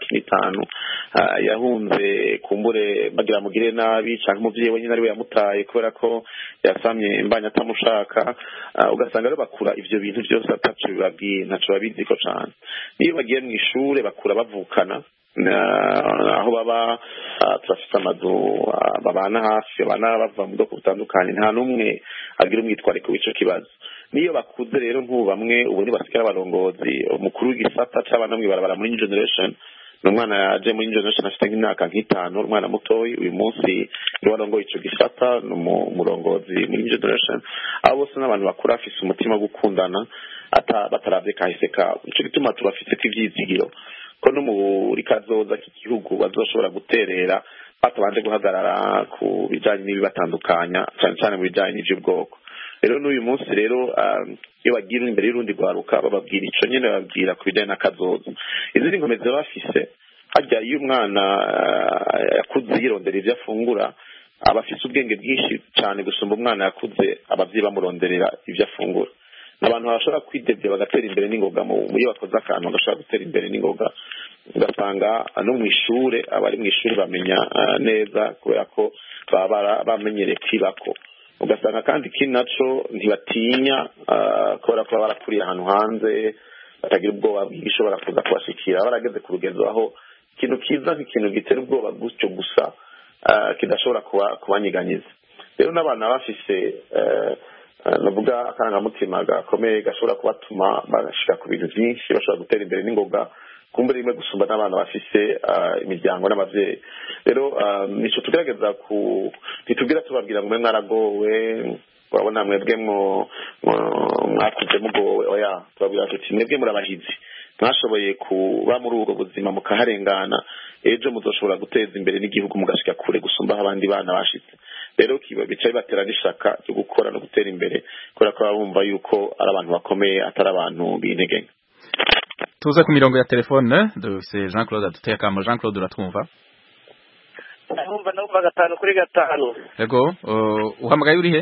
Speaker 6: 5 yahunze kumbure bagira mugire nabi canke umuvyeyi we nyine ari we yamutaye kubera ko yasamye imbanya atamushaka ugasanga rero bakura ivyo bintu byose ataco bibabwiye ntaco babiziko cane niyo bagiye mu ishure bakura bavukana aho baba turafite amazu babana hafi abana bava mu bwoko butandukanye nta n'umwe agira umwitwariko w'ico kibazo niyo bakuze rero nk'ubu bamwe ubu basigara abarongozi umukuru w'igisata c'abana mwibarabara muri New Generation n'umwana yaje muri New Generation afite nk'imyaka 5 umwana mutoyi uyu munsi ni warongoye ico gisata n'umurongozi muri New Generation abo bose n'abantu bakura afise umutima wo gukundana bataravye kahise kabo ico gituma tubafite ivyizigiro ko no muri kazoza k'igihugu bazoshobora guterera batabanje guhagarara ku bijanye n'ibibatandukanya cyane cyane mu bijanye n'ivy'ubwoko rero n'uyu munsi rero iyo bagira imbere y'urundi rwaruka bababwira ico nyene bababwira ku bijanye na kazoza izindi nkomezi bafise harya iyo umwana yakuze yirondera ivyo afungura aba afise ubwenge bwinshi cyane gusumba umwana yakuze abavyeyi bamuronderera ivyo afungura abantu bashobora kwidebye bagatera imbere n'ingoga iyo bakoze akantu bagashobora gutera imbere n'ingoga ugasanga no mu ishure abari mu ishure bamenya neza kubera ko baba bamenyereye kwibako ugasanga kandi ikindi naco ntibatinya kubera ko barakuriye ahantu hanze batagira ubwoba bw'igishobora kuza kubashikira barageze ku rugezo aho ikintu kiza nk'ikintu gitera ubwoba gutyo gusa kidashobora kubanyiganyiza rero n'abana bafise navuga akarangamutima gakomeye gashobora kubatuma bashika ku bintu byinshi bashobora gutera imbere n'ingoga kumbura rimwe gusumba n'abana bafise imiryango n'abavyeyi rero nico tugerageza ntitubwira tubabwira ngo mwe mwaragowe urabona mwebwe mwakuze mugowe oya tubabwira tuti mwebwe murabahizi mwashoboye kuba muri ubwo buzima mukaharengana ejo muzoshobora guteza imbere n'igihugu mugashika kure gusumba abandi bana bashitse rero bicaye batera n'ishaka ryo gukora no gutera imbere kubera ko bumva yuko ari abantu bakomeye atari abantu b'intege nke
Speaker 1: tuze ku mirongo ya telefone dufise Jean Claude Dutekamo Jean Claude uratwumva
Speaker 3: ndumva numva 5-5
Speaker 1: yego uhamagaye uri he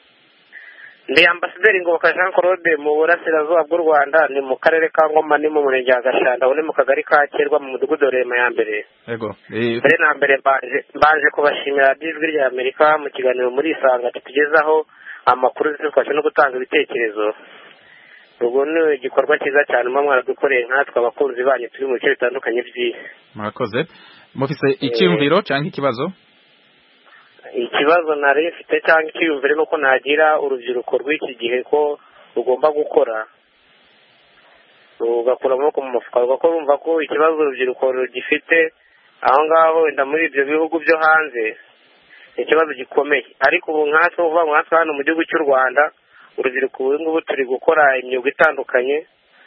Speaker 3: ndi ambasaderi Ngoboka Jean Claude mu burasirazuba bw'u Rwanda ni mu karere ka Ngoma ni mu murenge wa Gashanda uri mu kagari ka Kerwa mu mudugudu Rema ya mbere
Speaker 1: yego
Speaker 3: mbere na mbere baje kubashimira ijwi rya Amerika mu kiganiro muri Isanga tugezaho amakuru twafashe no gutanga ibitekerezo ubwo ni igikorwa cyiza cyane mwaradukoreye nkatwe abakunzi banyu turi mu bice bitandukanye by'isi
Speaker 1: murakoze mufise icyumviro cyangwa ikibazo
Speaker 3: ikibazo nari mfite cyangwa icyiyumvire nuko nagira urubyiruko rw'iki gihe ko rugomba gukora rugakura amaboko mu mufuka rugakora rumva ko ikibazo urubyiruko rugifite aho ngaho wenda muri ibyo bihugu byo hanze ni ikibazo gikomeye ariko ubu nkatwe uvuga nkatwe hano mu gihugu cy'u Rwanda urubyiruko ubu ngubu turi gukora imyuga itandukanye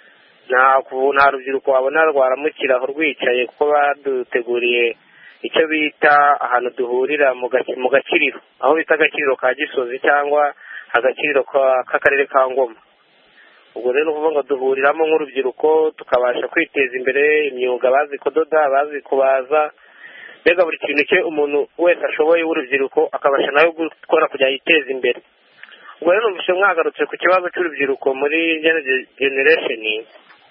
Speaker 3: nta rubyiruko wabona rwaramukiraho rwicaye kuko baduteguriye icyo bita ahantu duhurira mu gakiriro aho bita agakiriro ka Gisozi cyangwa agakiriro k'akarere ka Ngoma ubwo rero uvuga ngo duhuriramo nk'urubyiruko tukabasha kwiteza imbere imyuga bazi kudoda bazi kubaza mbega buri kintu cye umuntu wese ashoboye w'urubyiruko akabasha nawe gukora kugira yiteze imbere ubwo rero numvise mwagarutse ku kibazo cy'urubyiruko muri generation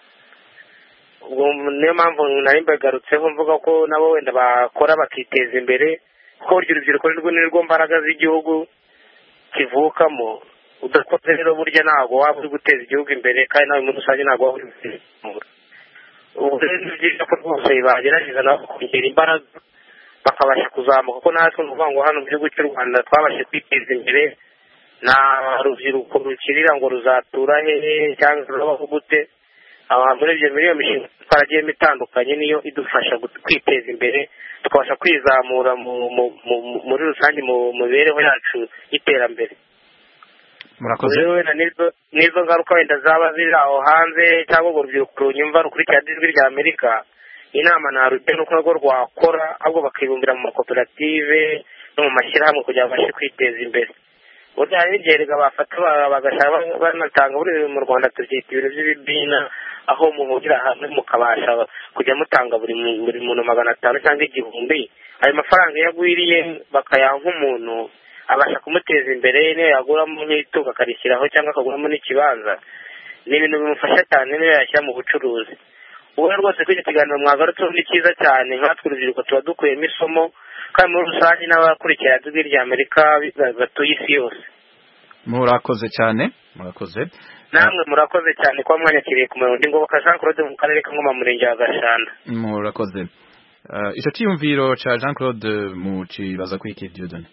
Speaker 3: ubwo niyo mpamvu nari mbagarutseho mvuga ko nabo wenda bakora bakiteza imbere kuko urubyiruko nirwo mbaraga z'igihugu kivukamo udakoze rero burya ntabwo waba uri guteza igihugu imbere kandi nawe muri rusange ntabwo waba uri guteza imbere. Ubu rero ni byiza ko rwose bagerageza nabo kongera imbaraga bakabasha kuzamuka kuko natwe ni ukuvuga ngo hano mu gihugu cy'u Rwanda twabashe kwiteza imbere, nta rubyiruko rukirira ngo ruzatura hehe cyangwa rurabaho gute. Muri iyo mishinga twaragiyemo itandukanye niyo idufasha kwiteza imbere tukabasha kwizamura muri rusange mu mibereho yacu y'iterambere.
Speaker 1: Murakoze.
Speaker 3: Wenda n'izo ngaruka wenda zaba ziri aho hanze cyangwa urwo rubyiruko runyumva rukurikira ijwi rya Amerika, inama narujya nuko narwo rwakora ahubwo bakibumbira mu makoperative no mu mashyirahamwe kugira ngo babashe kwiteza imbere. Burya hari n'igihe rega bafata bagashaka banatanga buri mu Rwanda tubyita ibintu by'ibibina, aho muhurira hamwe mukabasha kujya mutanga buri muntu 500 cyangwa 1000. Ayo mafaranga yagwiriye bakayaha nk'umuntu abasha kumuteza imbere, niyo yaguramo nk'itungo akarishyiraho cyangwa akaguramo n'ikibanza. Ni ibintu bimufasha cyane niyo yashyira mu bucuruzi. Ubu rwose kuri iki kiganiro mwagarutse ni cyiza cyane, nkatwe urubyiruko tuba dukuyemo isomo kandi muri rusange n'abakurikira ijwi rya Amerika batuye isi yose.
Speaker 1: Murakoze cyane, murakoze.
Speaker 3: Namwe murakoze cyane kuba mwanyakiriye ku murongo Ngoboka Jean Claude mu karere ka Ngoma murenge wa Gashanda.
Speaker 1: Murakoze. Icyo cyiyumviro cha Jean Claude mu kibaza kwiki Dieudonné.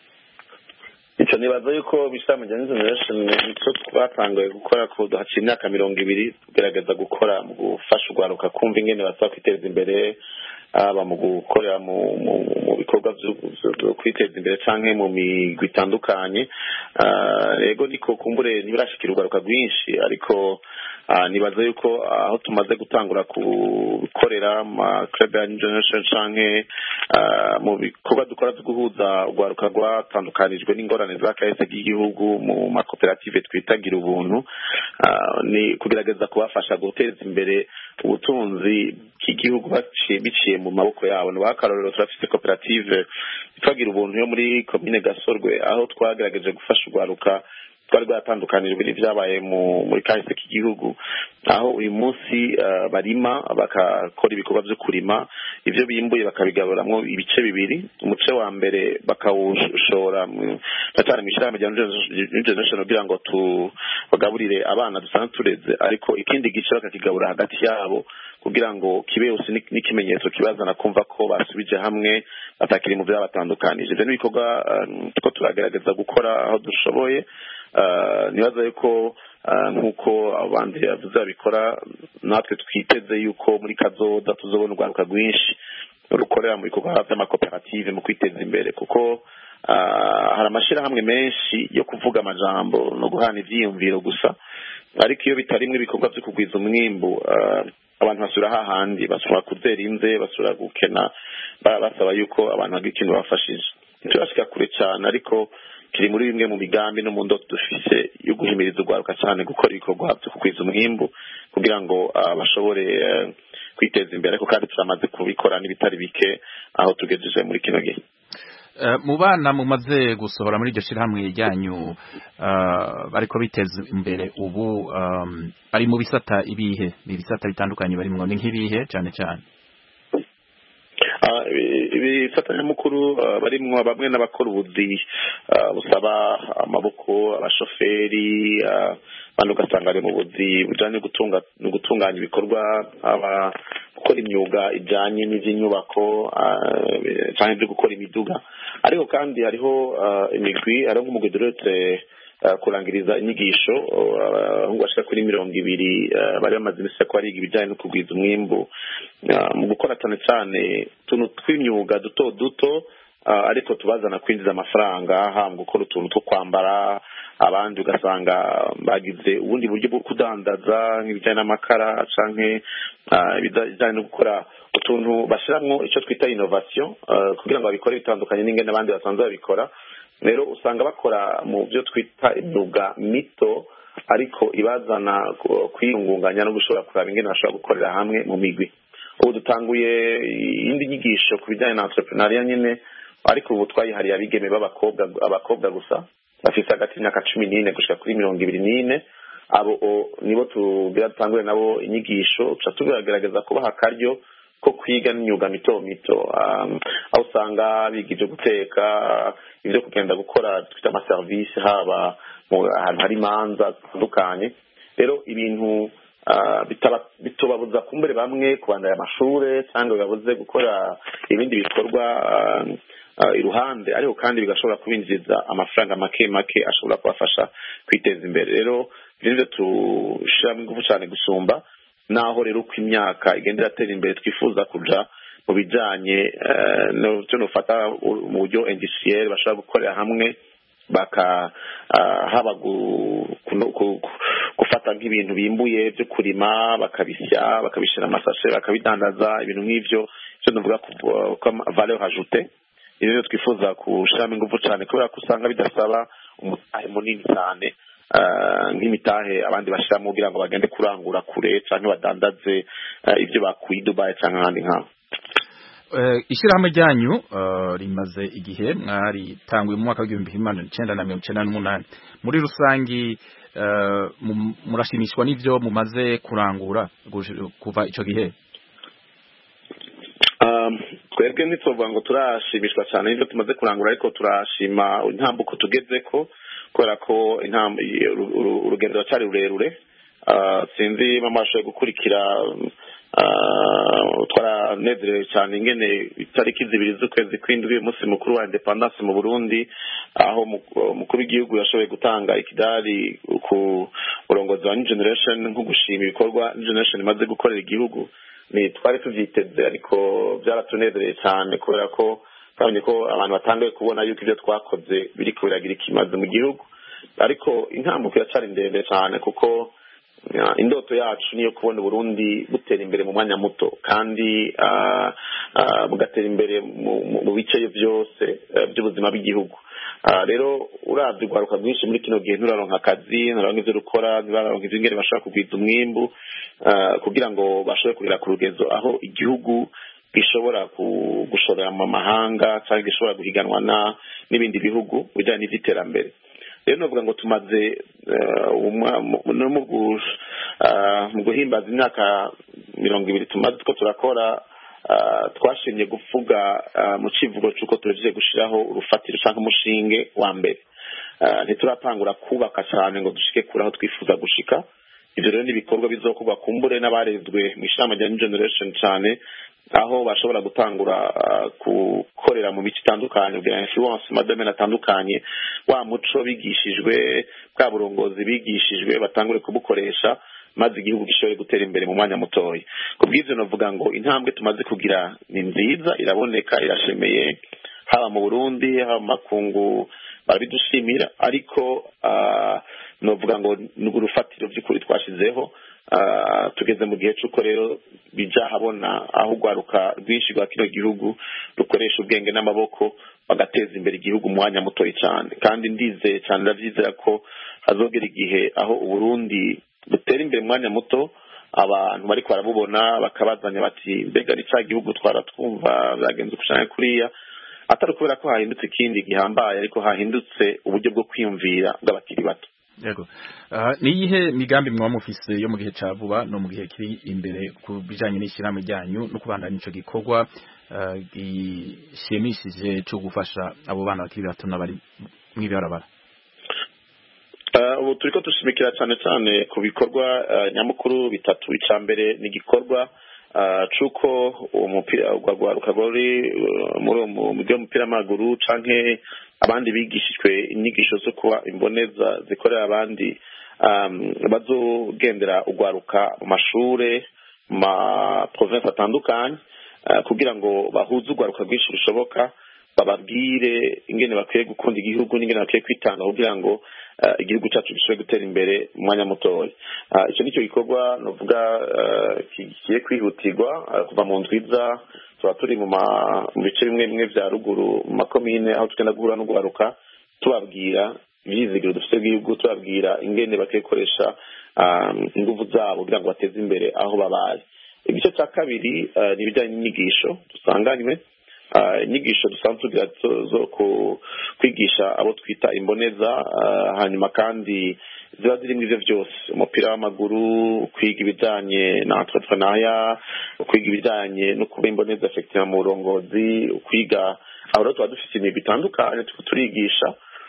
Speaker 6: Icyo nibaza yuko bishama Gen Generation nicyo twatangiye gukora ko duhaciye imyaka 20 tugerageza gukora mu gufasha urwaruka kumva ingene basaba kwiteza imbere, aba mu gukorera mu bikorwa byo kwiteza imbere canke mu migwi itandukanye. Rego niko kumbure ntibirashikira urwaruka rwinshi, ariko nibaza yuko aho tumaze gutangura gukorera ma Club Generation canke mu bikorwa dukora byo guhuza urwaruka rwatandukanijwe n'ingorane za kahise k'igihugu mu makoperative twitagira ubuntu, ni kugerageza kubafasha guteza imbere ubutunzi bw'igihugu biciye mu maboko yabo. Bakarorero turafite koperative twagira ubuntu yo muri commune Gasorwe, aho twagerageje gufasha urwaruka twari rwatandukanijwe n'ivyabaye muri kahise k'igihugu, aho uyu munsi barima bakakora ibikorwa byo kurima, ivyo bimbuye bakabigaburamwo ibice bibiri. Umuce wa mbere bakawushora cyane mu ishyirahamwe rya Generation kugira ngo bagaburire abana dusanzwe tureze, ariko ikindi gice bakakigabura hagati yabo kugira ngo kibe usi n'ikimenyetso kibazana kumva ko basubije hamwe batakiri mu byabatandukanije. Ivyo n'ibikorwa tuko turagerageza gukora aho dushoboye. Nibaza yuko nkuko abandi yavuze abikora, natwe twiteze yuko muri kazoza tuzobona urwaruka rwinshi rukorera mu bikorwa by'amakoperative mu kwiteza imbere, kuko hari amashirahamwe menshi yo kuvuga amajambo no guhana ivyiyumviro gusa, ariko iyo bitarimwe ibikorwa byo kugwiza umwimbu abantu basura hahandi, basura kuzera inze, basura gukena, basaba yuko abantu bagira ikintu bafashije. Turashika kure cyane, ariko kiri muri bimwe mu migambi no mu ndoto dufise yo guhimiriza urwaruka cyane gukora ibikorwa byo kugwiza umwimbu kugira ngo bashobore kwiteza imbere, ariko kandi turamaze kubikora n'ibitari bike aho tugejeje muri kino gihe.
Speaker 1: Mu bana mumaze gusohora muri iryo shirahamwe ryanyu bariko biteza imbere ubu, bari mu bisata ibihe, ibisata bitandukanye barimwo ni nk'ibihe cyane cyane?
Speaker 6: Ibifatanya mukuru barimwo bamwe n'abakora ubuzi busaba amaboko, abashoferi, bandi ugasanga ari mu buzi bujanye no gutunganya ibikorwa, gukora imyuga ijanye n'ivy'inyubako canke byo gukora imiduga. Ariko kandi hariho imigwi, hariho nk'umugwi duretse kurangiriza inyigisho ahubwo bashika kuri 200 bari bamaze imisi ko bariga ibijanye no kugwiza umwimbu mu gukora cyane tuntu tw'imyuga duto ariko tubazana kwinjiza amafaranga, hamba gukora utuntu two kwambara. Abandi ugasanga bagize ubundi buryo bwo kudandaza nk'ibijanye n'amakara canke ibijanye no gukora utuntu bashiramwo ico twita innovation kugira ngo babikore bitandukanye n'ingene abandi basanzwe babikora. Rero usanga bakora mu byo twita imyuga mito, ariko ibazana kwiyungunganya no gushobora kuraba ingene bashobora gukorera hamwe mu migwi. Ubu dutanguye indi nyigisho ku bijyanye na entrepreneuria nyine, ariko ubu twayihariye abigeme abakobwa gusa bafite hagati y'imyaka 14 gushika kuri 24. Abo nibo tugira nabo inyigisho, tugerageza kubaha akaryo ko kwiga n'imyuga mito aho usanga biga ibyo guteka, ibyo kugenda gukora twita amaservice, haba ahantu hari imanza zitandukanye. Rero ibintu bitobabuza kumbere bamwe kubandanya amashure cyangwa bibabuze gukora ibindi bikorwa iruhande, ariko kandi bigashobora kubinjiriza amafaranga make make ashobora kubafasha kwiteza imbere. Rero ibyo tushiramo ingufu cyane gusumba, naho rero uko imyaka igenda iratera imbere twifuza kuja mu bijanye no nufata mu buryo industriel bashobora gukorera hamwe haba gufata nk'ibintu bimbuye byo kurima bakabisya bakabishira amasashe bakabidandaza ibintu nk'ivyo cyo ndavuga ko valeur ajoutée. Rero twifuza kushiramo ingufu cyane kubera ko usanga bidasaba umutahe munini cyane nk'imitahe abandi bashiramo kugira ngo bagende kurangura kure cyangwa badandaze ibyo bakuye Dubai cyangwa ahandi nk'aho.
Speaker 1: Ishyirahamwe ryanyu rimaze igihe mwaritanguye mu mwaka w'1998. Muri rusangi murashimishwa n'ivyo mumaze kurangura kuva ico gihe?
Speaker 6: Twebwe ntitwovuga ngo turashimishwa cyane n'ivyo tumaze kurangura, ariko turashima intambuko tugezeko kubera ko urugendo ruracari rurerure. Sinzi mama ashoboye gukurikira twaranezerewe cyane ingene itariki 2 z'ukwezi kw'indwi umunsi mukuru wa independence mu Burundi, aho umukuru w'igihugu yashoboye gutanga ikidari ku burongozi wa New Generation nko gushima ibikorwa New Generation imaze gukorera igihugu. Ni twari tuvyiteze, ariko byaratunezereye cyane kubera ko twabonye ko abantu batangiye kubona yuko ibyo twakoze biriko biragira ikimaze mu gihugu. Ariko intambuko iracari ndende cyane kuko indoto yacu niyo kubona Burundi butera imbere mu mwanya muto kandi bugatera imbere mu bice byose by'ubuzima bw'igihugu. Rero uravye urwaruka rwinshi muri kino gihe nturaronka akazi, nturaronka ivyo rukora, nturaronka ivyo ingene bashobora kugwiza umwimbu kugira ngo bashobore kugera ku rugezo aho igihugu gishobora gushorera mu mahanga cyangwa gishobora guhiganwa n'ibindi bihugu bijyanye n'ivy'iterambere. Rero novuga ngo tumaze mu guhimbaza imyaka 20 tumaze ko turakora, twashimye kuvuga mu civugo cy'uko turejeje gushiraho urufatiro cyangwa umushinge wa mbere. Ntiturapangura kubaka cyane ngo dushike kuraho twifuza gushika. Ivyo rero n'ibikorwa bizokorwa kumbure n'abarezwe mu ishama rya New Generation cyane, aho bashobora gutangura gukorera mu bice itandukanye bya influence madame natandukanye, wa muco bigishijwe bwa burongozi bigishijwe batangure kubukoresha maze igihugu gishobore gutera imbere mu mwanya mutoya. Kubw'ivyo novuga ngo intambwe tumaze kugira ni nziza, iraboneka, irashemeye, haba mu Burundi haba mu makungu barabidushimira, ariko novuga ngo n'urufatiro by'ukuri twashizeho. Tugeze mu gihe cy'uko rero bija habona aho urwaruka rwinshi rwa kino gihugu rukoresha ubwenge n'amaboko bagateza imbere igihugu mu mwanya mutoya cyane, kandi ndizeye cyane ndavyizera ko hazogera igihe aho Uburundi butera imbere mu mwanya muto, abantu bariko barabubona bakabazanya bati mbega ni ca gihugu twaratwumva byagenze kushanya kuriya, atari kubera ko hahindutse ikindi gihambaye, ariko hahindutse uburyo bwo kwiyumvira bw'abakiri bato.
Speaker 1: Yego. Niyihe migambi mwa mufise yo mu gihe ca vuba no mu gihe kiri imbere ku bijanye n'ishyirahamwe ryanyu no kubandanya ico gikorwa gishimishije cyo gufasha abo bana bakiri bato n'abari mwibarabara?
Speaker 6: Ubu turiko dushimikira cyane cyane ku bikorwa nyamukuru bitatu. Icya mbere ni igikorwa cuko umupira ugwaruka gori mu mupira w'amaguru canke abandi bigishijwe inyigisho zo kuba imboneza zikorera abandi, bazogendera ugwaruka mu mashure ma province atandukanye kugira ngo bahuze ugwaruka rwinshi rushoboka, bababwire ingene bakwiye gukunda igihugu n'ingene bakwiye kwitanga kugira ngo igihugu cyacu gishobore gutera imbere mu mwanya mutoya. Icyo nicyo gikorwa novuga kigiye kwihutirwa kuva mu ndwiza. Tuba turi mu bice bimwe bimwe vya ruguru mu makomine aho tugenda guhura n'ugwaruka tubabwira ivyizigiro dufite igihugu, tubabwira ingene bakwiye gukoresha inguvu zabo kugira ngo bateze imbere aho babaye. Igice cya kabiri ni ibijyanye n'inyigisho dusanganywe, inyigisho dusanzwe tugira zo kwigisha abo twita imboneza, hanyuma kandi ziba zirimo ivyo byose: umupira w'amaguru, kwiga ibijyanye na entrepreneuria, kwiga ibijyanye no kuba imboneza effective mu burongozi, kwiga aho tuba dufite imigwi itandukanye turigisha mu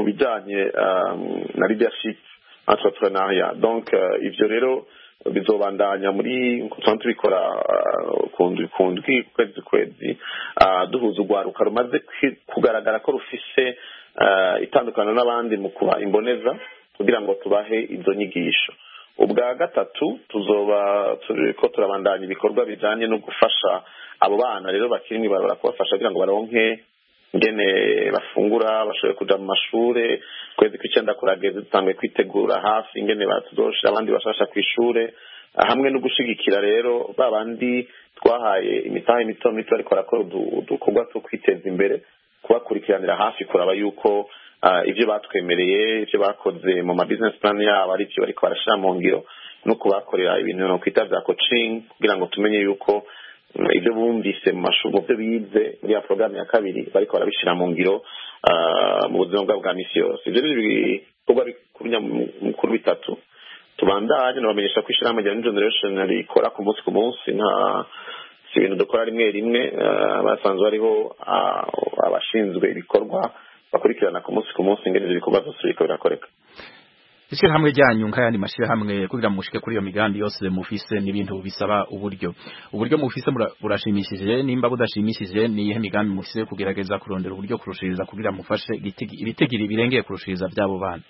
Speaker 6: mu bijanye na leadership entrepreneuriat. Donc ivyo rero bizobandanya muri kusanzwe bikora kundwi kwezi duhuza urwaruka rumaze kugaragara ko rufise itandukana n'abandi mu kuba imboneza kugira ngo tubahe izo nyigisho. Ubwa gatatu tuzoba turiko turabandanya ibikorwa bijanye no gufasha abo bana rero bakiri mw'ibarabara kubafasha kugira ngo baronke ingene bafungura bashobore kuja mu mashure. Kwezi kw'icenda kurageze dutanguye kwitegura hafi ingene batuzoshira abandi bashasha kw'ishure, hamwe no gushigikira rero babandi twahaye imitahe mito mito ariko barakora udukorwa two kwiteza imbere, kubakurikiranira hafi kuraba yuko ivyo batwemereye ivyo bakoze mu ma business plan yabo ari byo bariko barashira mu ngiro, no kubakorera ibintu no kwita vya coaching kugira ngo tumenye yuko ibyo bumvise mu mashuri mu byo bize muri ya programme ya kabiri bariko barabishira mu ngiro mu buzima bwabo bwa misi yose. Ivyo bikorwa mukuru bitatu tubandanye nabamenyesha ko ishirahamwe rya New Generation rikora ku munsi nta si ibintu dukora rimwe rimwe, basanzwe bariho abashinzwe ibikorwa bakurikirana ku munsi ingene ibikorwa byose biriko birakoreka.
Speaker 1: Ishirahamwe ryanyu nk'ayandi mashirahamwe kugira mushike kuri iyo migambi yose mufise n'ibintu bisaba uburyo mufise burashimishije, nimba budashimishije ni ihe migambi mufise kugerageza kurondera uburyo kurushiriza kugira mufashe ibitegiri birengeye kurushiriza byabo bana.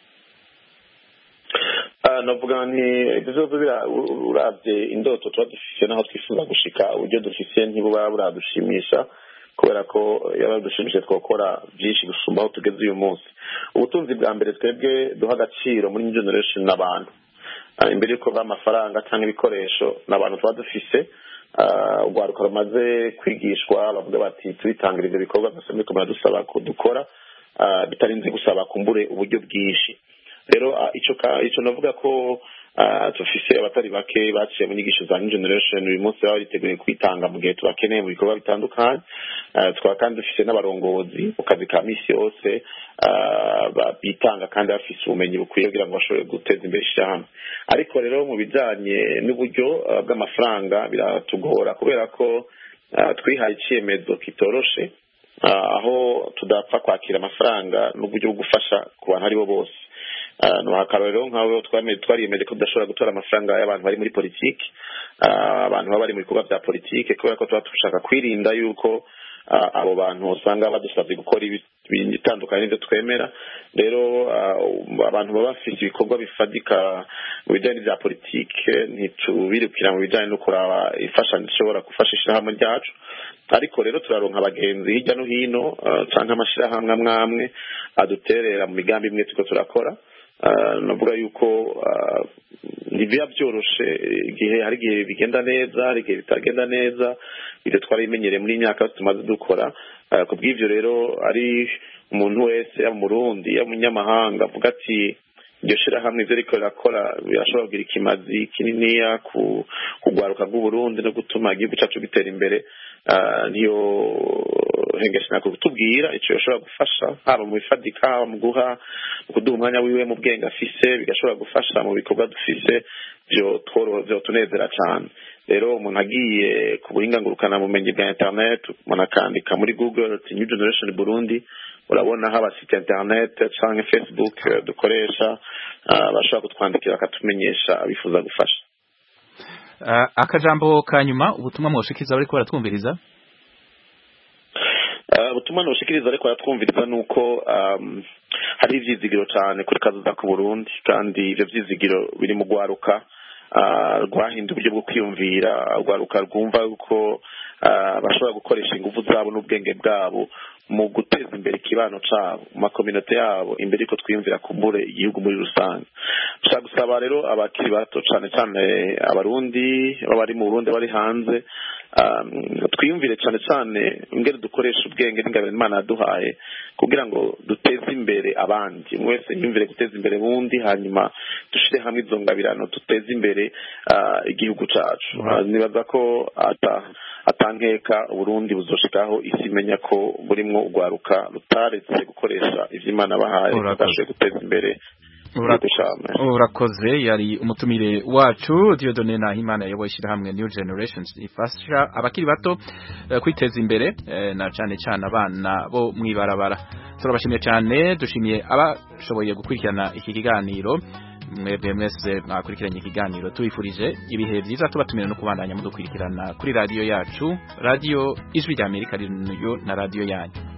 Speaker 6: Navuga nti ibyo uravye indoto tuba dufise naho twifuza gushika, uburyo dufise ntibuba buradushimisha kubera ko yaba dushimishe twokora byinshi gusumba aho tugeze uyu munsi. Ubutunzi bwa mbere twebwe duha agaciro muri New Generation n'abantu, imbere yuko b'amafaranga cyangwa ibikoresho n'abantu tuba dufise. Urwaruka rumaze kwigishwa bavuga bati tubitangira ibyo bikorwa byose muri komera dusaba ko dukora bitarinze gusaba kumbure uburyo bwinshi. Rero ico navuga ko tufise abatari bake baciye mu nyigisho za New Generation uyu munsi baba biteguye kwitanga mu gihe tubakeneye mu bikorwa bitandukanye. Twaba kandi dufise n'abarongozi mu kazi ka misi yose bitanga kandi bafise ubumenyi bukwiye kugira ngo bashobore guteza imbere ishirahamwe. Ariko rero mu bijanye n'uburyo bw'amafaranga biratugora kubera ko twihaye icyemezo kitoroshe aho tudapfa kwakira amafaranga n'uburyo bwo gufasha ku bantu aribo bose. No hakarero nkawe twariyemeje ko tudashobora gutora amafaranga y'abantu bari muri politiki, abantu baba bari mu bikorwa bya politiki, kubera ko tuba dushaka kwirinda yuko abo bantu usanga badusabye gukora ibintu bitandukanye n'ibyo twemera. Rero abantu baba bafite ibikorwa bifadika mu bijyanye n'ibya politiki ntitubirukira mu bijyanye no kuraba imfashanyo ishobora gufasha ishirahamwe ryacu. Ariko rero turaronka abagenzi hirya no hino canke amashirahamwe amwe aduterera mu migambi imwe turiko turakora. Navuga yuko ntibiba byoroshe, hari igihe bigenda neza, hari igihe bitagenda neza. Ibyo twarimenyereye muri imyaka tumaze dukora. Ku bw'ivyo rero ari umuntu wese yaba umurundi yaba umunyamahanga avuga ati iryo shirahamwe ivyo riko rirakora birashobora kugira ikimazi kininiya kugwaruka bw'Uburundi no gutuma igihugu cacu gitera imbere, niyo hengesha nako kutubwira ico yoshobora gufasha haba mu bifadika, haba mu kuduha umwanya wiwe mu bwenge afise, bigashobora gufasha mu bikorwa dufise byo tunezera cyane. Rero umuntu agiye ku buhinga ngurukana bumenyi bwa internet, umuntu akandika muri Google New Generation Burundi, urabona haba site internet cyangwa Facebook dukoresha, bashobora kutwandikira akatumenyesha abifuza gufasha.
Speaker 1: Akajambo kanyuma ubutumwa mwoshikiza bariko baratwumviriza?
Speaker 6: Ubutumwa noshikiriza ariko baratwumviriza nuko hari ivyizigiro cyane kuri kazoza ku Burundi, kandi ivyo vyizigiro biri mu gwaruka rwahinda uburyo bwo kwiyumvira, rwaruka rwumva yuko bashobora gukoresha ingufu zabo n'ubwenge bwabo mu guteza imbere ikibano cabo mu makominote yabo, imbere yuko twiyumvira kumbure igihugu muri rusange. Dushaka gusaba rero abakiri bato cyane cyane abarundi bari mu Burundi bari hanze, twiyumvire cyane cyane ingene dukoresha ubwenge n'ingabire Imana yaduhaye kugira ngo duteze imbere abandi. Mwese yumvire guteza imbere bundi, hanyuma dushire hamwe izo ngabirano duteze imbere igihugu cacu. Nibaza ko atankeka Burundi buzoshikaho isi imenya ko burimwo ugwaruka rutaretse gukoresha ivy'Imana bahaye bagashe guteza imbere.
Speaker 1: Urakoze. Yari umutumire wacu Dieudonné Nahimana yayoboye ishirahamwe New Generations ifasha abakiri bato kwiteza imbere na cane abana bo mwibarabara. turabashimiye cyane dushimiye abashoboye gukurikirana iki kiganiro mwebwe mwese mwakurikiranye ikiganiro tubifurije ibihe byiza tubatumira no kubandanya mudukurikirana kuri radio yacu radio Ijwi ry'Amerika rino na radio yanyu